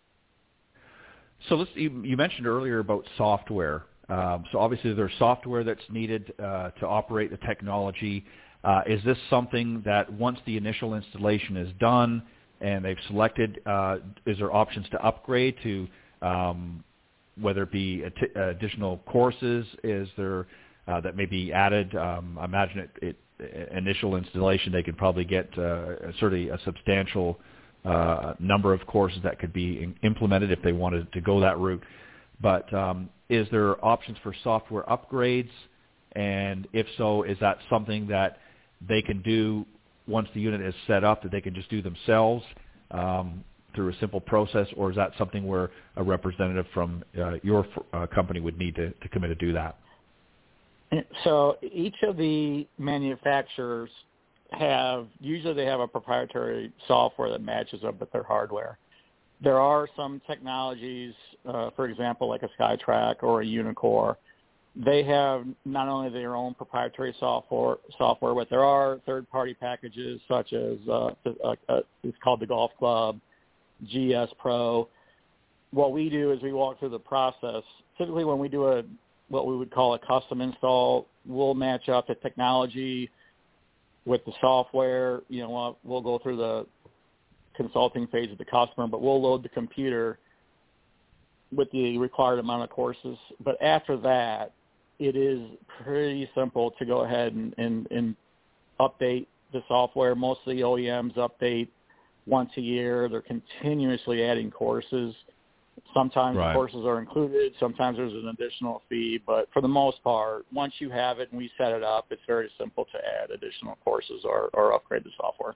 Speaker 4: So let's, you, you mentioned earlier about software. Um, so obviously there's software that's needed uh, to operate the technology. Uh, is this something that once the initial installation is done and they've selected, uh, is there options to upgrade to um, whether it be additional courses, is there uh, that may be added? Um, I imagine it, it, initial installation, they could probably get uh, certainly a substantial uh, number of courses that could be in, implemented if they wanted to go that route. But um, is there options for software upgrades? And if so, is that something that they can do once the unit is set up, that they can just do themselves? Um, through a simple process, or is that something where a representative from uh, your uh, company would need to, to come in to do that?
Speaker 7: So each of the manufacturers have, usually they have a proprietary software that matches up with their hardware. There are some technologies, uh, for example, like a SkyTrack or a Unicore. They have not only their own proprietary software, software, but there are third-party packages such as uh, uh, uh, it's called the Golf Club, G S Pro. What we do is we walk through the process. Typically when we do a what we would call a custom install, we'll match up the technology with the software. You know, we'll, we'll go through the consulting phase of the customer, but we'll load the computer with the required amount of courses. But after that, it is pretty simple to go ahead and, and, and update the software. Most of the O E Ms update once a year. They're continuously adding courses. Sometimes
Speaker 4: right.
Speaker 7: the courses are included. Sometimes there's an additional fee. But for the most part, once you have it and we set it up, it's very simple to add additional courses or, or upgrade the software.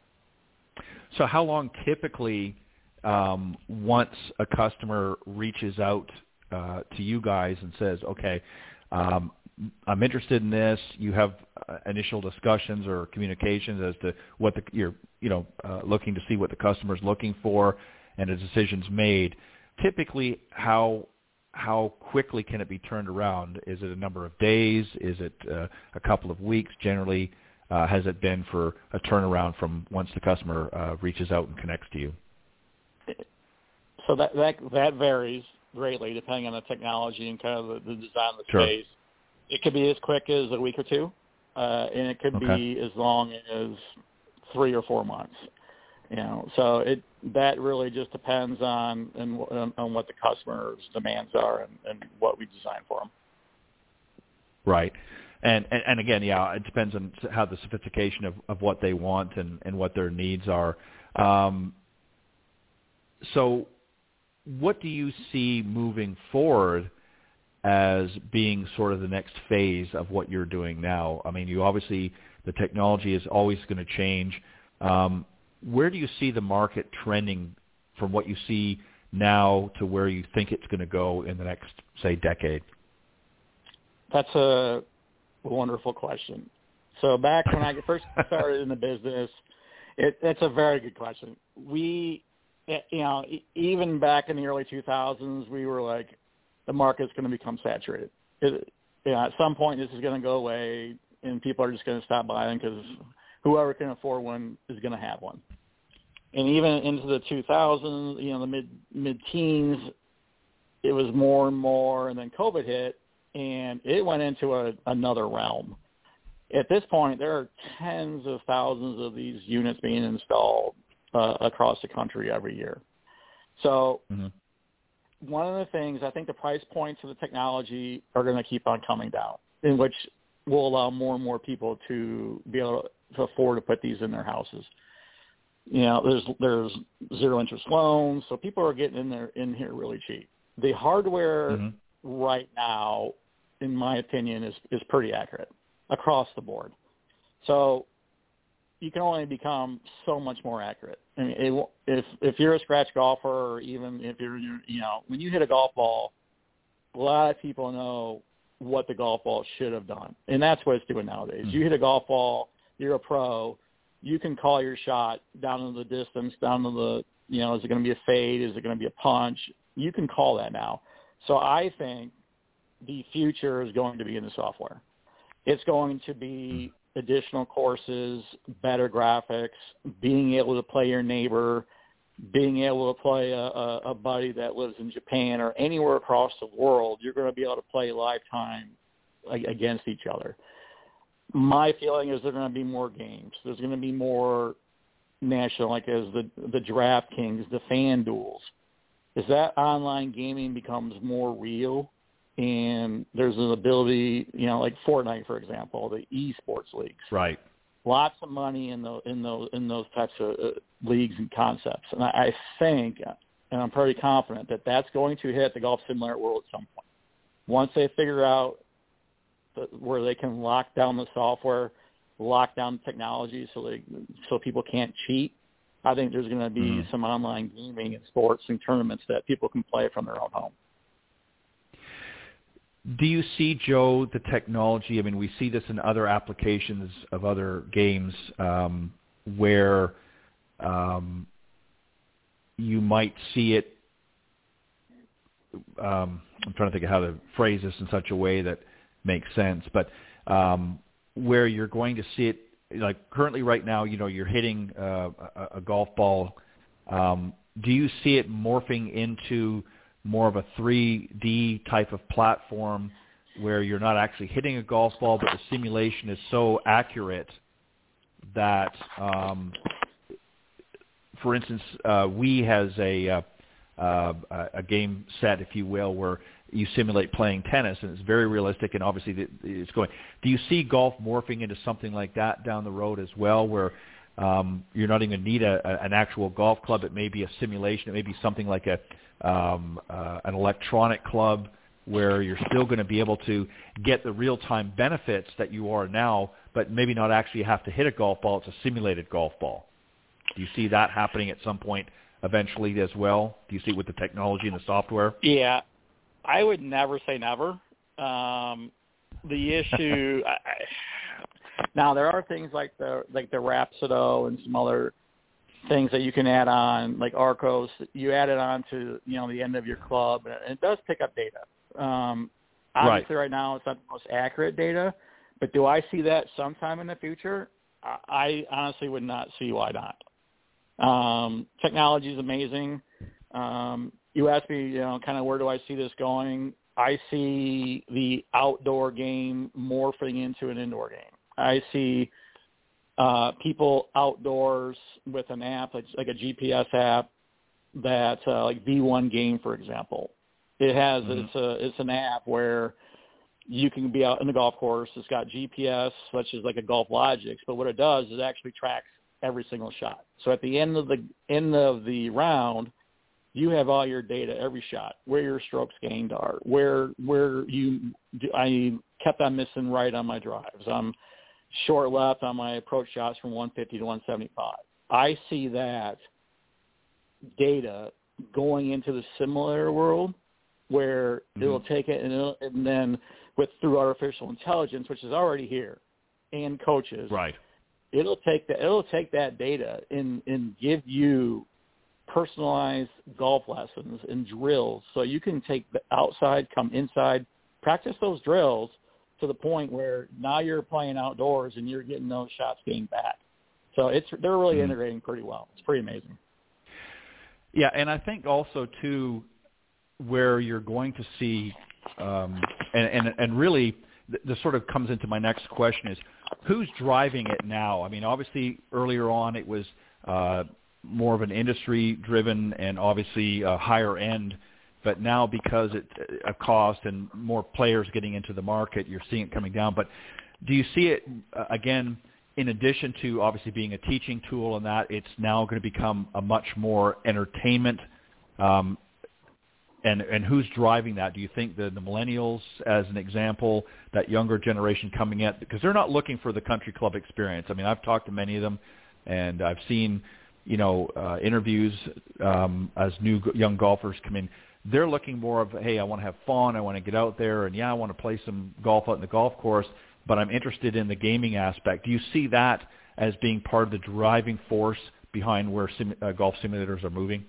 Speaker 4: So how long typically, um, once a customer reaches out uh, to you guys and says, okay, um, I'm interested in this. You have uh, initial discussions or communications as to what the, you're, you know, uh, looking to see what the customer's looking for, and a decision's made. Typically, how how quickly can it be turned around? Is it a number of days? Is it uh, a couple of weeks? Generally, uh, has it been for a turnaround from once the customer uh, reaches out and connects to you?
Speaker 7: So that that that varies. greatly depending on the technology and kind of the, the design of the
Speaker 4: Sure.
Speaker 7: space. It could be as quick as a week or two, uh, and it could
Speaker 4: Okay.
Speaker 7: be as long as three or four months. You know, so it that really just depends on on, on what the customer's demands are and, and what we design for them.
Speaker 4: Right. And, and and again, yeah, it depends on how the sophistication of, of what they want and, and what their needs are. Um, so what do you see moving forward as being sort of the next phase of what you're doing now? I mean, you obviously, the technology is always going to change. Um, where do you see the market trending from what you see now to where you think it's going to go in the next, say, decade?
Speaker 7: That's a wonderful question. So back when I first started in the business, it, it's a very good question. We, you know, even back in the early two thousands, we were like, the market's going to become saturated. It, you know, at some point, this is going to go away, and people are just going to stop buying because whoever can afford one is going to have one. And even into the two thousands, you know, the mid mid teens, it was more and more, and then COVID hit, and it went into a, another realm. At this point, there are tens of thousands of these units being installed uh, across the country every year. So mm-hmm. one of the things, I think the price points of the technology are going to keep on coming down, in which will allow more and more people to be able to afford to put these in their houses. You know, there's there's zero interest loans, so people are getting in there in here really cheap. The hardware mm-hmm. right now, in my opinion, is is pretty accurate across the board. So you can only become so much more accurate. I mean, it, if if you're a scratch golfer, or even if you're you know when you hit a golf ball, a lot of people know what the golf ball should have done, and that's what it's doing nowadays. Mm-hmm. You hit a golf ball, you're a pro. You can call your shot down to the distance, down to the, you know, is it going to be a fade? Is it going to be a punch? You can call that now. So I think the future is going to be in the software. It's going to be additional courses, better graphics, being able to play your neighbor, being able to play a, a, a buddy that lives in Japan or anywhere across the world. You're going to be able to play lifetime against each other. My feeling is there are going to be more games. There's going to be more national, like as the the DraftKings, the FanDuels. As that online gaming becomes more real, and there's an ability, you know, like Fortnite, for example, the esports leagues.
Speaker 4: Right.
Speaker 7: Lots of money in those in those in those types of uh, leagues and concepts, and I, I think, and I'm pretty confident that that's going to hit the golf simulator world at some point. Once they figure out where they can lock down the software, lock down the technology so they, so people can't cheat, I think there's going to be mm. some online gaming and sports and tournaments that people can play from their own home.
Speaker 4: Do you see, Joe, the technology? I mean, we see this in other applications of other games um, where um, you might see it. Um, I'm trying to think of how to phrase this in such a way that makes sense, but um, where you're going to see it, like currently right now, you know, you're hitting uh, a, a golf ball. Um, do you see it morphing into more of a three D type of platform where you're not actually hitting a golf ball, but the simulation is so accurate that, um, for instance, uh, Wii has a, uh, uh, a game set, if you will, where you simulate playing tennis, and it's very realistic, and obviously it's going. Do you see golf morphing into something like that down the road as well, where um, you're not even going to need a, a, an actual golf club? It may be a simulation. It may be something like a um, uh, an electronic club where you're still going to be able to get the real-time benefits that you are now, but maybe not actually have to hit a golf ball. It's a simulated golf ball. Do you see that happening at some point eventually as well? Do you see it with the technology and the software?
Speaker 7: Yeah. I would never say never. Um, the issue I, I, now there are things like the like the Rhapsodo and some other things that you can add on, like Arcos. You add it on to you know the end of your club, and it does pick up data. Um, obviously, right. right now it's not the most accurate data, but do I see that sometime in the future? I, I honestly would not see why not. Um, technology is amazing. Um, you asked me, you know, kind of where do I see this going? I see the outdoor game morphing into an indoor game. I see uh, people outdoors with an app, like, like a G P S app, that uh, like V one Game, for example. It has mm-hmm. it's a it's an app where you can be out in the golf course. It's got G P S, such as like a Golf Logics, but what it does is it actually tracks every single shot. So at the end of the end of the round, you have all your data, every shot, where your strokes gained are, where where you I kept on missing right on my drives. I'm short left on my approach shots from one fifty to one seventy-five. I see that data going into the simulator world, where mm-hmm. it'll take it and, it'll, and then with through artificial intelligence, which is already here, and coaches,
Speaker 4: right?
Speaker 7: It'll take that. It'll take that data and and give you personalized golf lessons and drills, so you can take the outside, come inside, practice those drills to the point where now you're playing outdoors and you're getting those shots gained back. So it's they're really mm-hmm. integrating pretty well. It's pretty amazing.
Speaker 4: Yeah, and I think also too, where you're going to see, um, and, and and really, this sort of comes into my next question is, who's driving it now? I mean, obviously earlier on it was uh, more of an industry-driven and obviously a higher end, but now because it's a cost and more players getting into the market, you're seeing it coming down. But do you see it, uh, again, in addition to obviously being a teaching tool and that, it's now going to become a much more entertainment, um, and, and who's driving that? Do you think the, the millennials, as an example, that younger generation coming in, because they're not looking for the country club experience. I mean, I've talked to many of them, and I've seen, you know, uh, interviews um, as new young golfers come in. They're looking more of, hey, I want to have fun, I want to get out there, and yeah, I want to play some golf out in the golf course, but I'm interested in the gaming aspect. Do you see that as being part of the driving force behind where sim- uh, golf simulators are moving?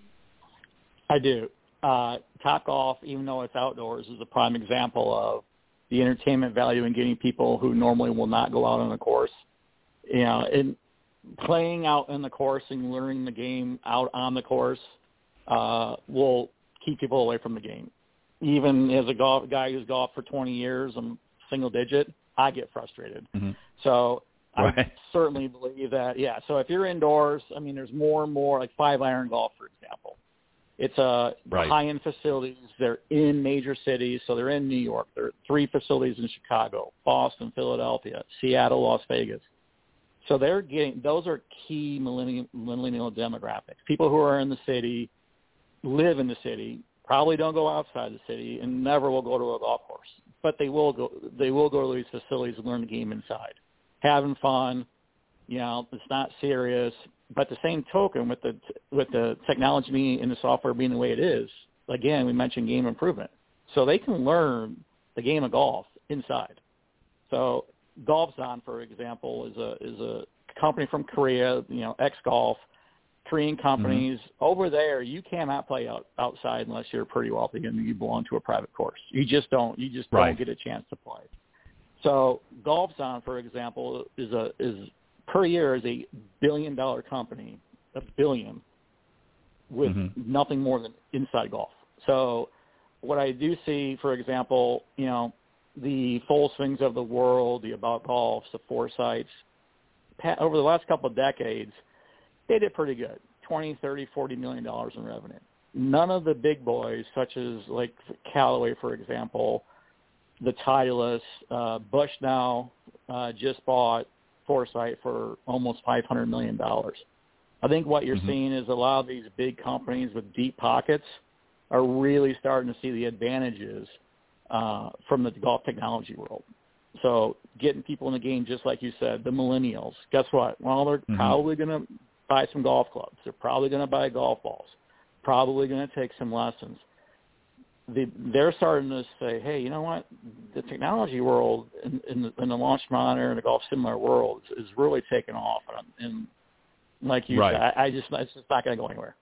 Speaker 7: I do. Uh, Topgolf, even though it's outdoors, is a prime example of the entertainment value in getting people who normally will not go out on the course. You know, and playing out in the course and learning the game out on the course uh, will keep people away from the game. Even as a golf guy who's golfed for twenty years, I'm single digit, I get frustrated. Mm-hmm. So right. I certainly believe that, yeah. So if you're indoors, I mean, there's more and more, like five iron golf, for example. It's a right. high-end facilities. They're in major cities, so they're in New York. There are three facilities in Chicago, Boston, Philadelphia, Seattle, Las Vegas. So they're getting those are key millennial, millennial demographics. People who are in the city, live in the city, probably don't go outside the city, and never will go to a golf course. But they will go. They will go to these facilities and learn the game inside, having fun. You know, it's not serious. But the same token, with the with the technology and the software being the way it is, again, we mentioned game improvement. So they can learn the game of golf inside. So GolfZon, for example, is a is a company from Korea, you know, ex-golf, Korean companies. Mm-hmm. Over there, you cannot play out, outside unless you're pretty wealthy and you belong to a private course. You just don't. You just
Speaker 4: right.
Speaker 7: don't get a chance to play. So GolfZon, for example, is a is per year is a billion dollar company, a billion, with mm-hmm. nothing more than inside golf. So what I do see, for example, you know, the Full Swings of the world, the About Golfs, the Foresights, over the last couple of decades, they did pretty good, twenty, thirty, forty million dollars in revenue. None of the big boys, such as like Callaway, for example, the Titleist, uh, Bush now uh, just bought Foresight for almost five hundred million dollars. I think what you're mm-hmm. seeing is a lot of these big companies with deep pockets are really starting to see the advantages uh, from the golf technology world. So getting people in the game, just like you said, the millennials, guess what? Well, they're mm-hmm. probably going to buy some golf clubs. They're probably going to buy golf balls, probably going to take some lessons. The, they're starting to say, hey, you know what? The technology world in, in, the, in the launch monitor and the golf simulator world is, is really taking off. And, and like you
Speaker 4: right.
Speaker 7: said, I, I just it's just not going to go anywhere.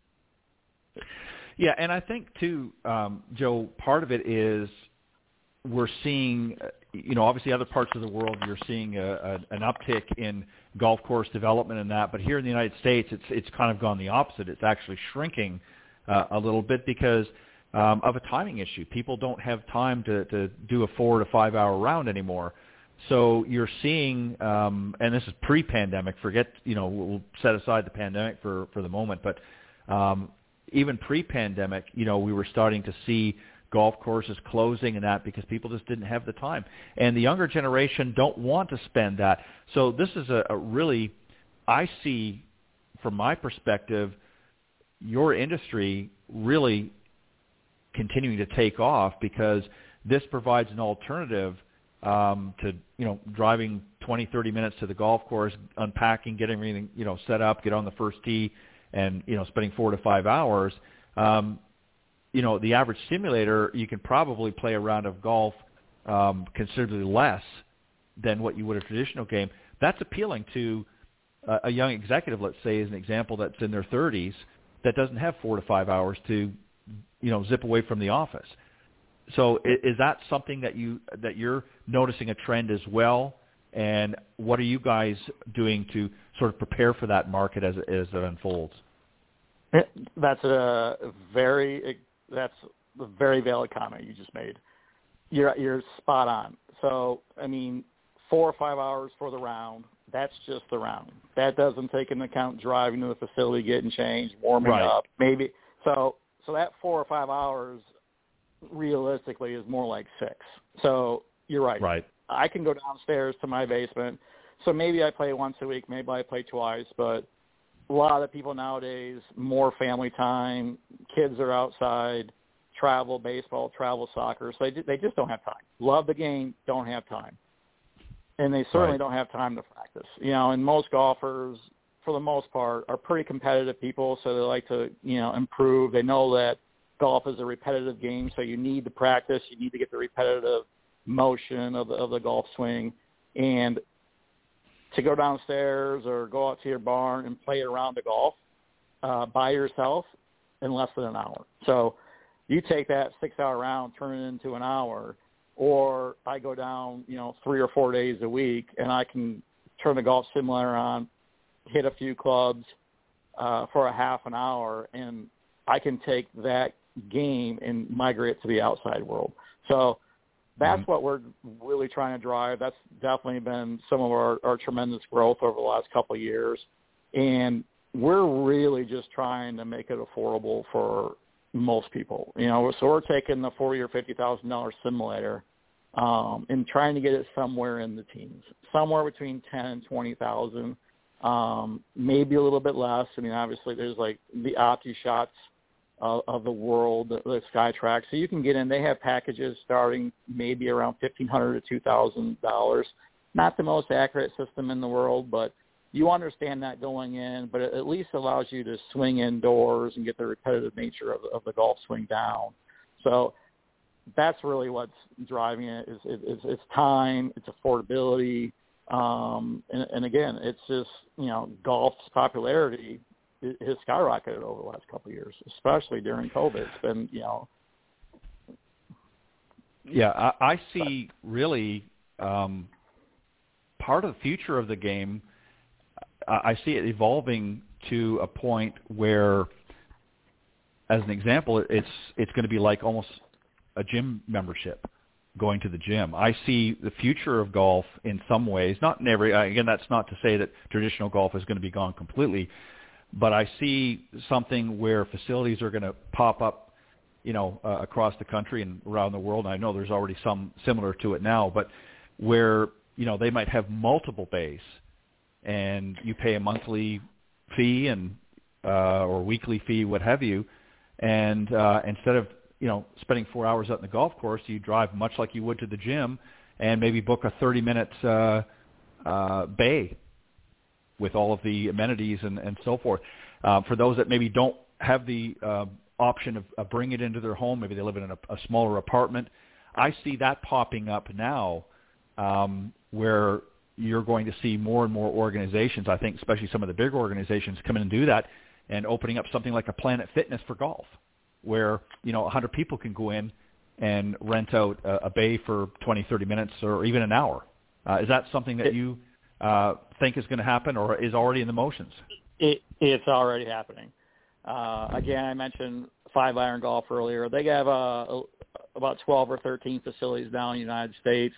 Speaker 4: Yeah, and I think, too, um, Joe, part of it is we're seeing, you know, obviously other parts of the world you're seeing a, a, an uptick in golf course development and that. But here in the United States, it's it's kind of gone the opposite. It's actually shrinking uh, a little bit because um, of a timing issue. People don't have time to, to do a four to five hour round anymore. So you're seeing, um, and this is pre-pandemic, forget, you know, we'll set aside the pandemic for, for the moment, but um, even pre-pandemic, you know, we were starting to see golf courses closing and that because people just didn't have the time. And the younger generation don't want to spend that. So this is a, a really, I see from my perspective, your industry really continuing to take off because this provides an alternative um, to, you know, driving twenty, thirty minutes to the golf course, unpacking, getting everything, you know, set up, get on the first tee and, you know, spending four to five hours. Um, you know, the average simulator, you can probably play a round of golf um, considerably less than what you would a traditional game. That's appealing to uh, a young executive, let's say, as an example, that's in their thirties that doesn't have four to five hours to, you know, zip away from the office. So is that something that you that you're noticing a trend as well? And what are you guys doing to sort of prepare for that market as it, as it unfolds?
Speaker 7: That's a very that's a very valid comment you just made. You're you're spot on. So I mean, four or five hours for the round. That's just the round. That doesn't take into account driving to the facility, getting changed, warming
Speaker 4: right.
Speaker 7: up, maybe. So so that four or five hours realistically is more like six. So you're right.
Speaker 4: Right.
Speaker 7: I can go downstairs to my basement. So maybe I play once a week, maybe I play twice, but a lot of people nowadays, more family time, kids are outside, travel baseball, travel soccer, so they, they just don't have time. Love the game, don't have time. And they certainly
Speaker 4: right.
Speaker 7: don't have time to practice. You know, and most golfers, for the most part, are pretty competitive people, so they like to, you know, improve. They know that golf is a repetitive game, so you need to practice. You need to get the repetitive motion of the, of the golf swing. And to go downstairs or go out to your barn and play a round of golf uh, by yourself in less than an hour. So you take that six-hour round, turn it into an hour, or I go down, you know, three or four days a week, and I can turn the golf simulator on, hit a few clubs uh, for a half an hour, and I can take that game and migrate it to the outside world. So that's mm-hmm. what we're really trying to drive. That's definitely been some of our, our tremendous growth over the last couple of years. And we're really just trying to make it affordable for most people. You know, so we're taking the forty thousand dollars or fifty thousand dollars simulator um, and trying to get it somewhere in the teens, somewhere between ten and twenty thousand, um, maybe a little bit less. I mean, obviously there's like the OptiShots of, of the world, the, the SkyTrack. So you can get in. They have packages starting maybe around fifteen hundred dollars to two thousand dollars. Not the most accurate system in the world, but you understand that going in, but it at least allows you to swing indoors and get the repetitive nature of, of the golf swing down. So that's really what's driving it is, is it's time, it's affordability, um, and, and again, it's just, you know, golf's popularity has skyrocketed over the last couple of years, especially during COVID. It's been, you know.
Speaker 4: Yeah, I, I see really um, part of the future of the game. I see it evolving to a point where, as an example, it's it's going to be like almost a gym membership, going to the gym. I see the future of golf in some ways, not in every, again, that's not to say that traditional golf is going to be gone completely, but I see something where facilities are going to pop up, you know, uh, across the country and around the world. And I know there's already some similar to it now, but where, you know, they might have multiple bays, and you pay a monthly fee and uh, or weekly fee, what have you, and uh, instead of, you know, spending four hours out in the golf course, you drive much like you would to the gym and maybe book a thirty-minute uh, uh, bay with all of the amenities and, and so forth. Uh, for those that maybe don't have the uh, option of, of bringing it into their home, maybe they live in a, a smaller apartment, I see that popping up now um, where you're going to see more and more organizations, I think especially some of the bigger organizations, come in and do that, and opening up something like a Planet Fitness for golf, where, you know, one hundred people can go in and rent out a, a bay for twenty, thirty minutes or even an hour. Uh, is that something that you uh, think is going to happen or is already in the motions?
Speaker 7: It, it's already happening. Uh, again, I mentioned Five Iron Golf earlier. They have uh, about twelve or thirteen facilities now in the United States.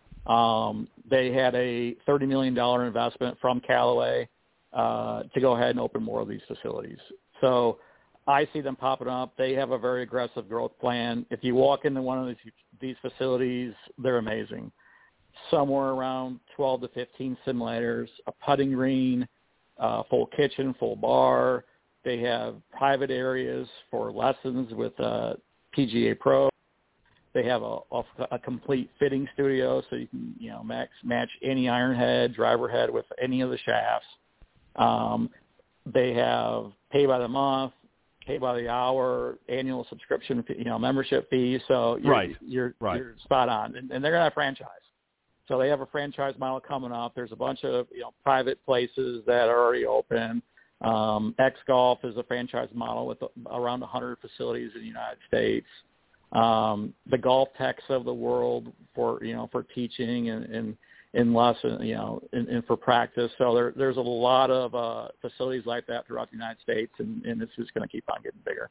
Speaker 7: Um, they had a thirty million dollars investment from Callaway uh, to go ahead and open more of these facilities. So I see them popping up. They have a very aggressive growth plan. If you walk into one of these, these facilities, they're amazing. Somewhere around twelve to fifteen simulators, a putting green, uh, full kitchen, full bar. They have private areas for lessons with uh, P G A Pro. They have a, a complete fitting studio, so you can, you know, max, match any iron head, driver head with any of the shafts. Um, they have pay by the month, pay by the hour, annual subscription, you know, membership fee. So you're,
Speaker 4: right.
Speaker 7: you're,
Speaker 4: right.
Speaker 7: you're spot on, and, and they're going to have franchise. So they have a franchise model coming up. There's a bunch of, you know, private places that are already open. Um, X Golf is a franchise model with around one hundred facilities in the United States. Um, the Golf Techs of the world for, you know, for teaching and, and, and lesson, you know, and, and for practice. So there, there's a lot of uh, facilities like that throughout the United States, and, and it's just going to keep on getting bigger.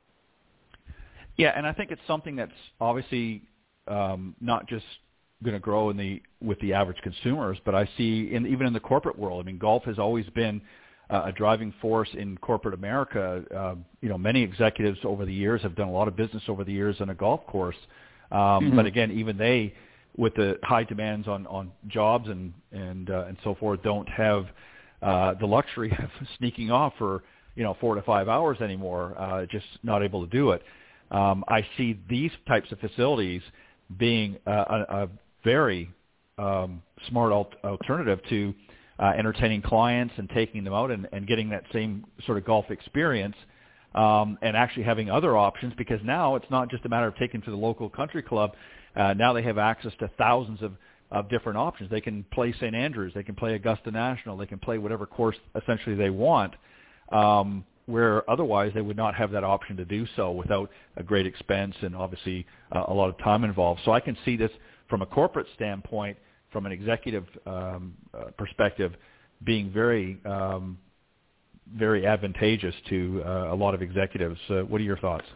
Speaker 4: Yeah, and I think it's something that's obviously um, not just going to grow in the with the average consumers, but I see in even in the corporate world. I mean, golf has always been uh, a driving force in corporate America. Uh, you know, many executives over the years have done a lot of business over the years on a golf course. Um, mm-hmm. But again, even they, with the high demands on, on jobs and and uh, and so forth, don't have uh, the luxury of sneaking off for you know four to five hours anymore. Uh, just not able to do it. Um, I see these types of facilities being a, a, a very um, smart alt- alternative to uh, entertaining clients and taking them out and, and getting that same sort of golf experience, um, and actually having other options, because now it's not just a matter of taking to the local country club. Uh, now they have access to thousands of, of different options. They can play Saint Andrews, they can play Augusta National, they can play whatever course essentially they want, um, where otherwise they would not have that option to do so without a great expense and obviously uh, a lot of time involved. So I can see this from a corporate standpoint, from an executive um, uh, perspective, being very, um, very advantageous to uh, a lot of executives. Uh, what are your thoughts?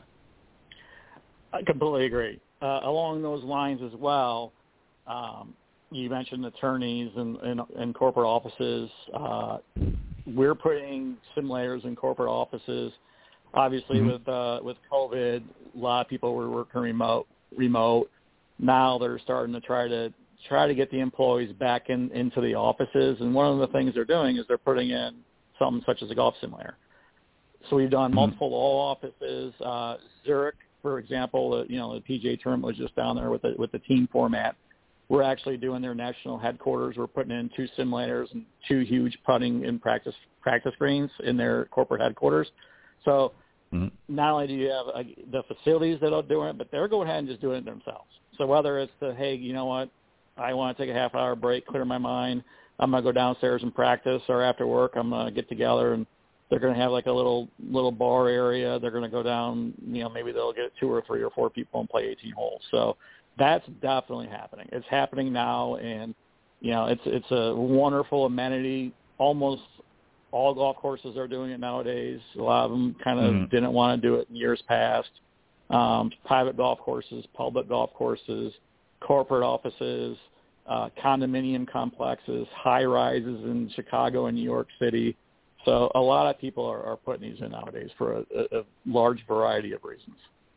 Speaker 7: I completely agree. Uh, along those lines as well, um, you mentioned attorneys and, and, and corporate offices. Uh, we're putting simulators in corporate offices. Obviously, mm-hmm. with uh, with COVID, a lot of people were working remote. Remote. Now they're starting to try to try to get the employees back in, into the offices. And one of the things they're doing is they're putting in something such as a golf simulator. So we've done multiple law offices. Uh, Zurich, for example, the, you know, the P G A tournament was just down there with the, with the team format. We're actually doing their national headquarters. We're putting in two simulators and two huge putting and practice practice greens in their corporate headquarters. So mm-hmm. not only do you have uh, the facilities that are doing it, but they're going ahead and just doing it themselves. So whether it's the, hey, you know what, I want to take a half-hour break, clear my mind, I'm going to go downstairs and practice, or after work I'm going to get together and they're going to have like a little little bar area. They're going to go down, you know, maybe they'll get two or three or four people and play eighteen holes. So that's definitely happening. It's happening now, and, you know, it's it's a wonderful amenity. Almost all golf courses are doing it nowadays. A lot of them kind of mm-hmm. didn't want to do it in years past. Um, private golf courses, public golf courses, corporate offices, uh, condominium complexes, high-rises in Chicago and New York City. So a lot of people are, are putting these in nowadays for a, a, a large variety of reasons.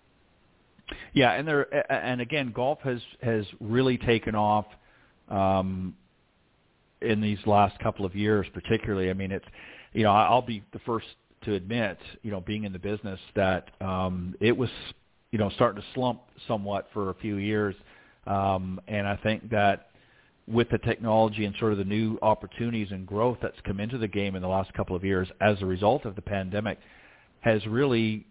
Speaker 4: Yeah, and there, and again, golf has, has really taken off um, in these last couple of years, particularly. I mean, it's, you know, I'll be the first to admit, you know, being in the business, that um, it was, you know, starting to slump somewhat for a few years, um, and I think that with the technology and sort of the new opportunities and growth that's come into the game in the last couple of years as a result of the pandemic, has really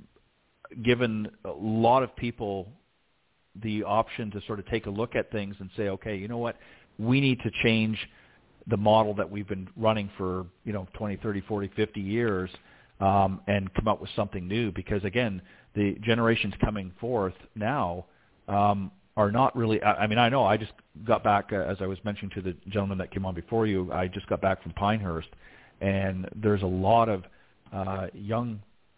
Speaker 4: given a lot of people the option to sort of take a look at things and say, okay, you know what, we need to change the model that we've been running for, you know, twenty, thirty, forty, fifty years, um, and come up with something new. Because again, the generations coming forth now um, are not really, I, I mean, I know I just got back, uh, as I was mentioning to the gentleman that came on before you, I just got back from Pinehurst, and there's a lot of uh, young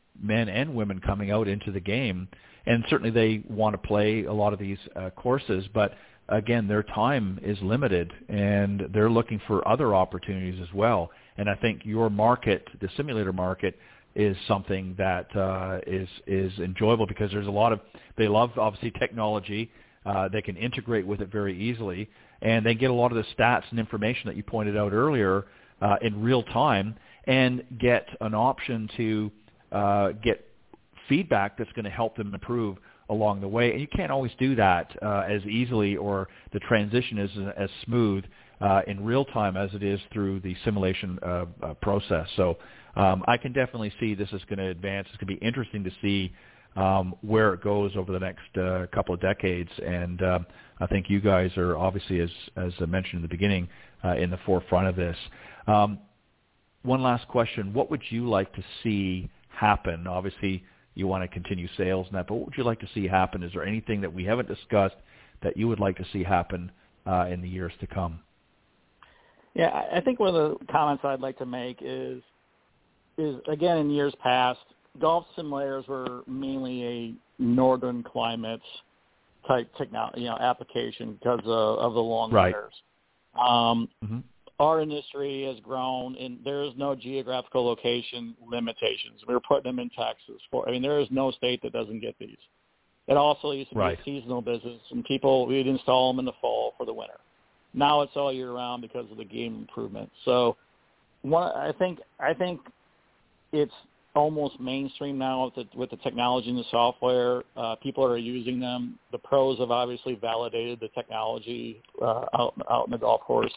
Speaker 4: men and women coming out into the game, and certainly they want to play a lot of these uh, courses, but again, their time is limited, and they're looking for other opportunities as well. And I think your market, the simulator market, is something that uh, is is enjoyable because there's a lot of, they love obviously technology. Uh, they can integrate with it very easily, and they get a lot of the stats and information that you pointed out earlier uh, in real time, and get an option to uh, get feedback that's going to help them improve along the way. And you can't always do that uh, as easily, or the transition isn't as smooth uh, in real time as it is through the simulation uh, uh, process. So um, I can definitely see this is going to advance. It's going to be interesting to see um, where it goes over the next uh, couple of decades. And uh, I think you guys are obviously, as, as I mentioned in the beginning, uh, in the forefront of this. Um, one last question. What would you like to see happen? Obviously, you want to continue sales and that, but what would you like to see happen? Is there anything that we haven't discussed that you would like to see happen uh, in the years to come?
Speaker 7: Yeah, I think one of the comments I'd like to make is, is again, in years past, golf simulators were mainly a northern climates type technology, you know, application because of, of the long
Speaker 4: right.
Speaker 7: winters. Um,
Speaker 4: mm-hmm.
Speaker 7: Our industry has grown, and there is no geographical location limitations. We're putting them in Texas. For, I mean, there is no state that doesn't get these. It also used to be
Speaker 4: right.
Speaker 7: a seasonal business, and people, we'd install them in the fall for the winter. Now it's all year round because of the game improvement. So, one, I think I think it's almost mainstream now with the, with the technology and the software. Uh, people are using them. The pros have obviously validated the technology uh, out out in the golf course.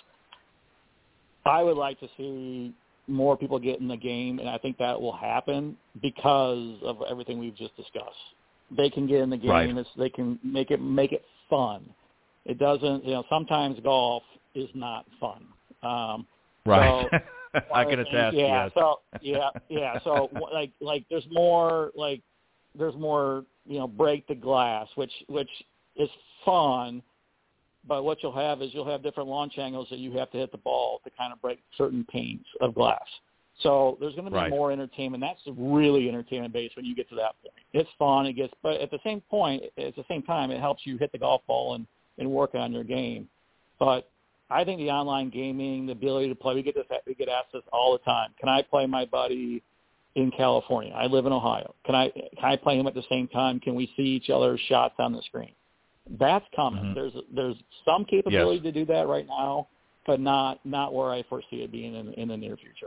Speaker 7: I would like to see more people get in the game, and I think that will happen because of everything we've just discussed. They can get in the game.
Speaker 4: Right.
Speaker 7: It's, they can make it make it fun. It doesn't, you know, sometimes golf is not fun. Um,
Speaker 4: right.
Speaker 7: So,
Speaker 4: I can attest.
Speaker 7: Yeah.
Speaker 4: Yes.
Speaker 7: So yeah, yeah. So like like there's more like there's more you know break the glass, which which is fun. But what you'll have is you'll have different launch angles that you have to hit the ball to kind of break certain panes of glass. So there's going to be
Speaker 4: right.
Speaker 7: more entertainment. That's really entertainment-based when you get to that point. It's fun. It gets, but at the same point, at the same time, it helps you hit the golf ball and, and work on your game. But I think the online gaming, the ability to play, we get this, we get asked this all the time. Can I play my buddy in California? I live in Ohio. Can I can I play him at the same time? Can we see each other's shots on the screen? That's coming.
Speaker 4: Mm-hmm.
Speaker 7: There's there's some capability
Speaker 4: yes.
Speaker 7: to do that right now, but not not where I foresee it being in, in the near future.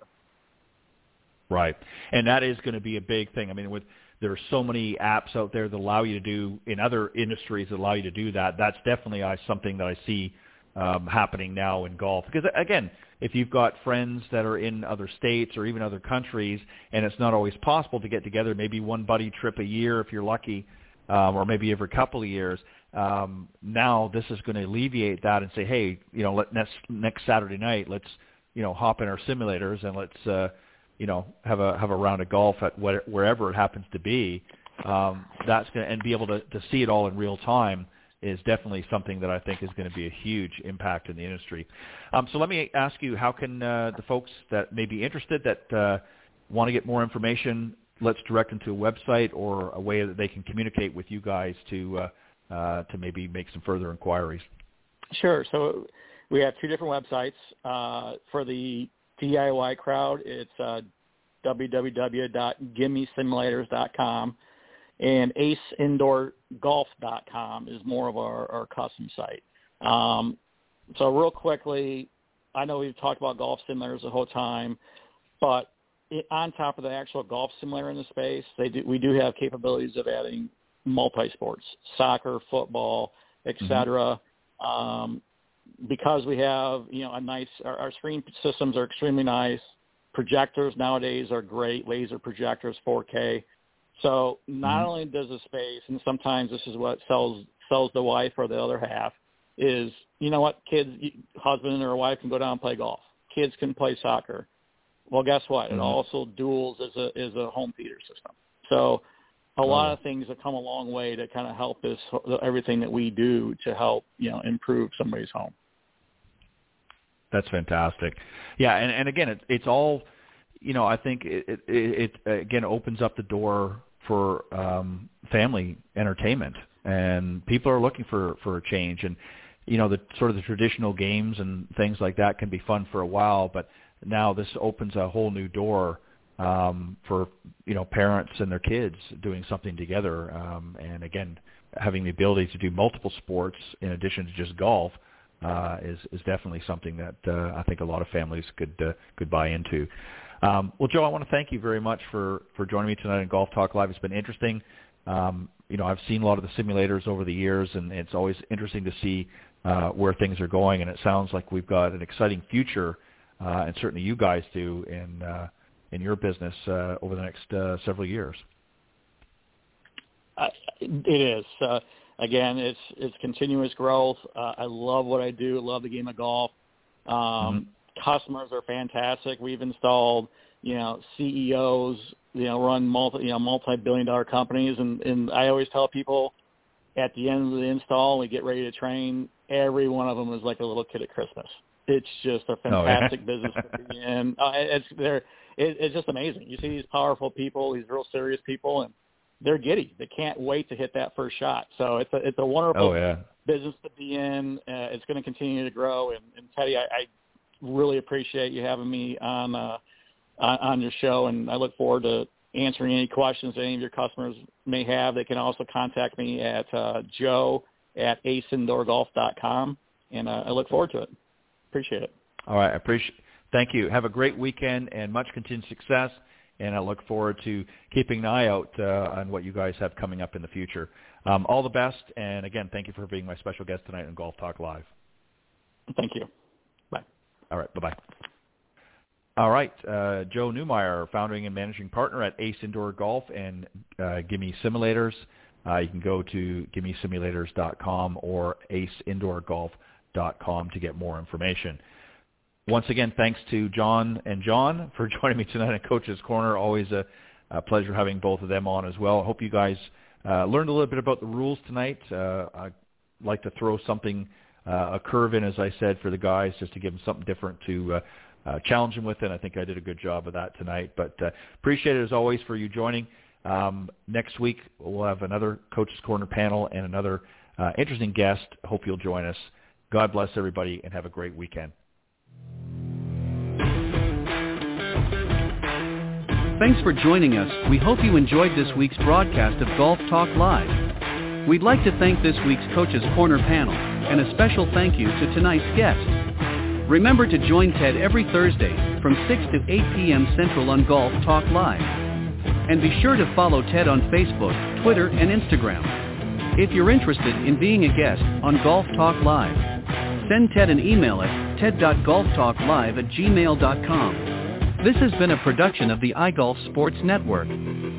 Speaker 4: Right, and that is going to be a big thing. I mean, with there are so many apps out there that allow you to do in other industries that allow you to do that. That's definitely uh, something that I see um, happening now in golf. Because again, if you've got friends that are in other states or even other countries, and it's not always possible to get together, maybe one buddy trip a year if you're lucky, um, or maybe every couple of years. Um, now this is going to alleviate that and say, hey, you know, let, next next Saturday night, let's you know hop in our simulators and let's uh, you know have a have a round of golf at what, wherever it happens to be. Um, that's going to and be able to, to see it all in real time is definitely something that I think is going to be a huge impact in the industry. Um, so let me ask you, how can uh, the folks that may be interested that uh, want to get more information, let's direct them to a website or a way that they can communicate with you guys to uh, uh, to maybe make some further inquiries.
Speaker 7: Sure. So we have two different websites. Uh, for the D I Y crowd, it's uh, w w w dot gimme simulators dot com, and ace indoor golf dot com is more of our, our custom site. Um, so real quickly, I know we've talked about golf simulators the whole time, but it, on top of the actual golf simulator in the space, they do, we do have capabilities of adding multi-sports, soccer, football, et cetera. Mm-hmm. Um, because we have, you know, a nice, our, our screen systems are extremely nice. Projectors nowadays are great, laser projectors, four K. So not mm-hmm. only does the space, and sometimes this is what sells sells the wife or the other half, is, you know what, kids, husband or wife can go down and play golf. Kids can play soccer. Well, guess what? Mm-hmm. It also duals as a as a home theater system. So a oh. lot of things that come a long way to kind of help this, everything that we do to help, you know, improve somebody's home.
Speaker 4: That's fantastic. Yeah, and, and again, it, it's all you know, I think it, it, it, it again opens up the door for um, family entertainment, and people are looking for, for a change. And, you know, the sort of the traditional games and things like that can be fun for a while, but now this opens a whole new door um, for, you know, parents and their kids doing something together. Um, and again, having the ability to do multiple sports in addition to just golf uh, is, is definitely something that uh, I think a lot of families could uh, could buy into. Um, well, Joe, I want to thank you very much for, for joining me tonight on Golf Talk Live. It's been interesting. Um, you know, I've seen a lot of the simulators over the years, and it's always interesting to see uh, where things are going. And it sounds like we've got an exciting future, uh, and certainly you guys do in uh, in your business uh, over the next uh, several years.
Speaker 7: Uh, it is. Uh, again, it's it's continuous growth. Uh, I love what I do. I love the game of golf. Um, mm-hmm. Customers are fantastic. We've installed, you know, C E Os, you know, run multi, you know, multi-billion dollar companies. And, and I always tell people at the end of the install, we get ready to train, every one of them is like a little kid at Christmas. It's just a fantastic oh, yeah. business to be in. Uh, it's, they're, it, it's just amazing. You see these powerful people, these real serious people, and they're giddy. They can't wait to hit that first shot. So it's a, it's a wonderful
Speaker 4: oh, yeah.
Speaker 7: business to be in. Uh, it's going to continue to grow. And, and Teddy, I, I really appreciate you having me on uh, on, on your show, and I look forward to answering any questions that any of your customers may have. They can also contact me at uh, joe at ace indoor golf dot com, and uh, I look forward to it. Appreciate it.
Speaker 4: All right, I appreciate. Thank you. Have a great weekend and much continued success. And I look forward to keeping an eye out uh, on what you guys have coming up in the future. Um, all the best. And again, thank you for being my special guest tonight on Golf Talk Live.
Speaker 7: Thank you. Bye.
Speaker 4: All right. Bye-bye. All right. Uh, Joe Neumeyer, founding and managing partner at Ace Indoor Golf and uh, Gimme Simulators. Uh, you can go to gimme simulators dot com or ace indoor golf dot com to get more information. Once again, thanks to John and John for joining me tonight at Coach's Corner. Always a, a pleasure having both of them on as well. I hope you guys uh, learned a little bit about the rules tonight. Uh, I'd like to throw something, uh, a curve in, as I said, for the guys, just to give them something different to uh, uh, challenge them with, and I think I did a good job of that tonight. But uh, appreciate it, as always, for you joining. Um, next week, we'll have another Coach's Corner panel and another uh, interesting guest. Hope you'll join us. God bless everybody, and have a great weekend.
Speaker 2: Thanks for joining us. We hope you enjoyed this week's broadcast of Golf Talk Live. We'd like to thank this week's Coach's Corner panel, and a special thank you to tonight's guest. Remember to join Ted every Thursday from six to eight p.m. Central on Golf Talk Live. And be sure to follow Ted on Facebook, Twitter, and Instagram. If you're interested in being a guest on Golf Talk Live, send Ted an email at ted dot golf talk live at gmail dot com. This has been a production of the iGolf Sports Network.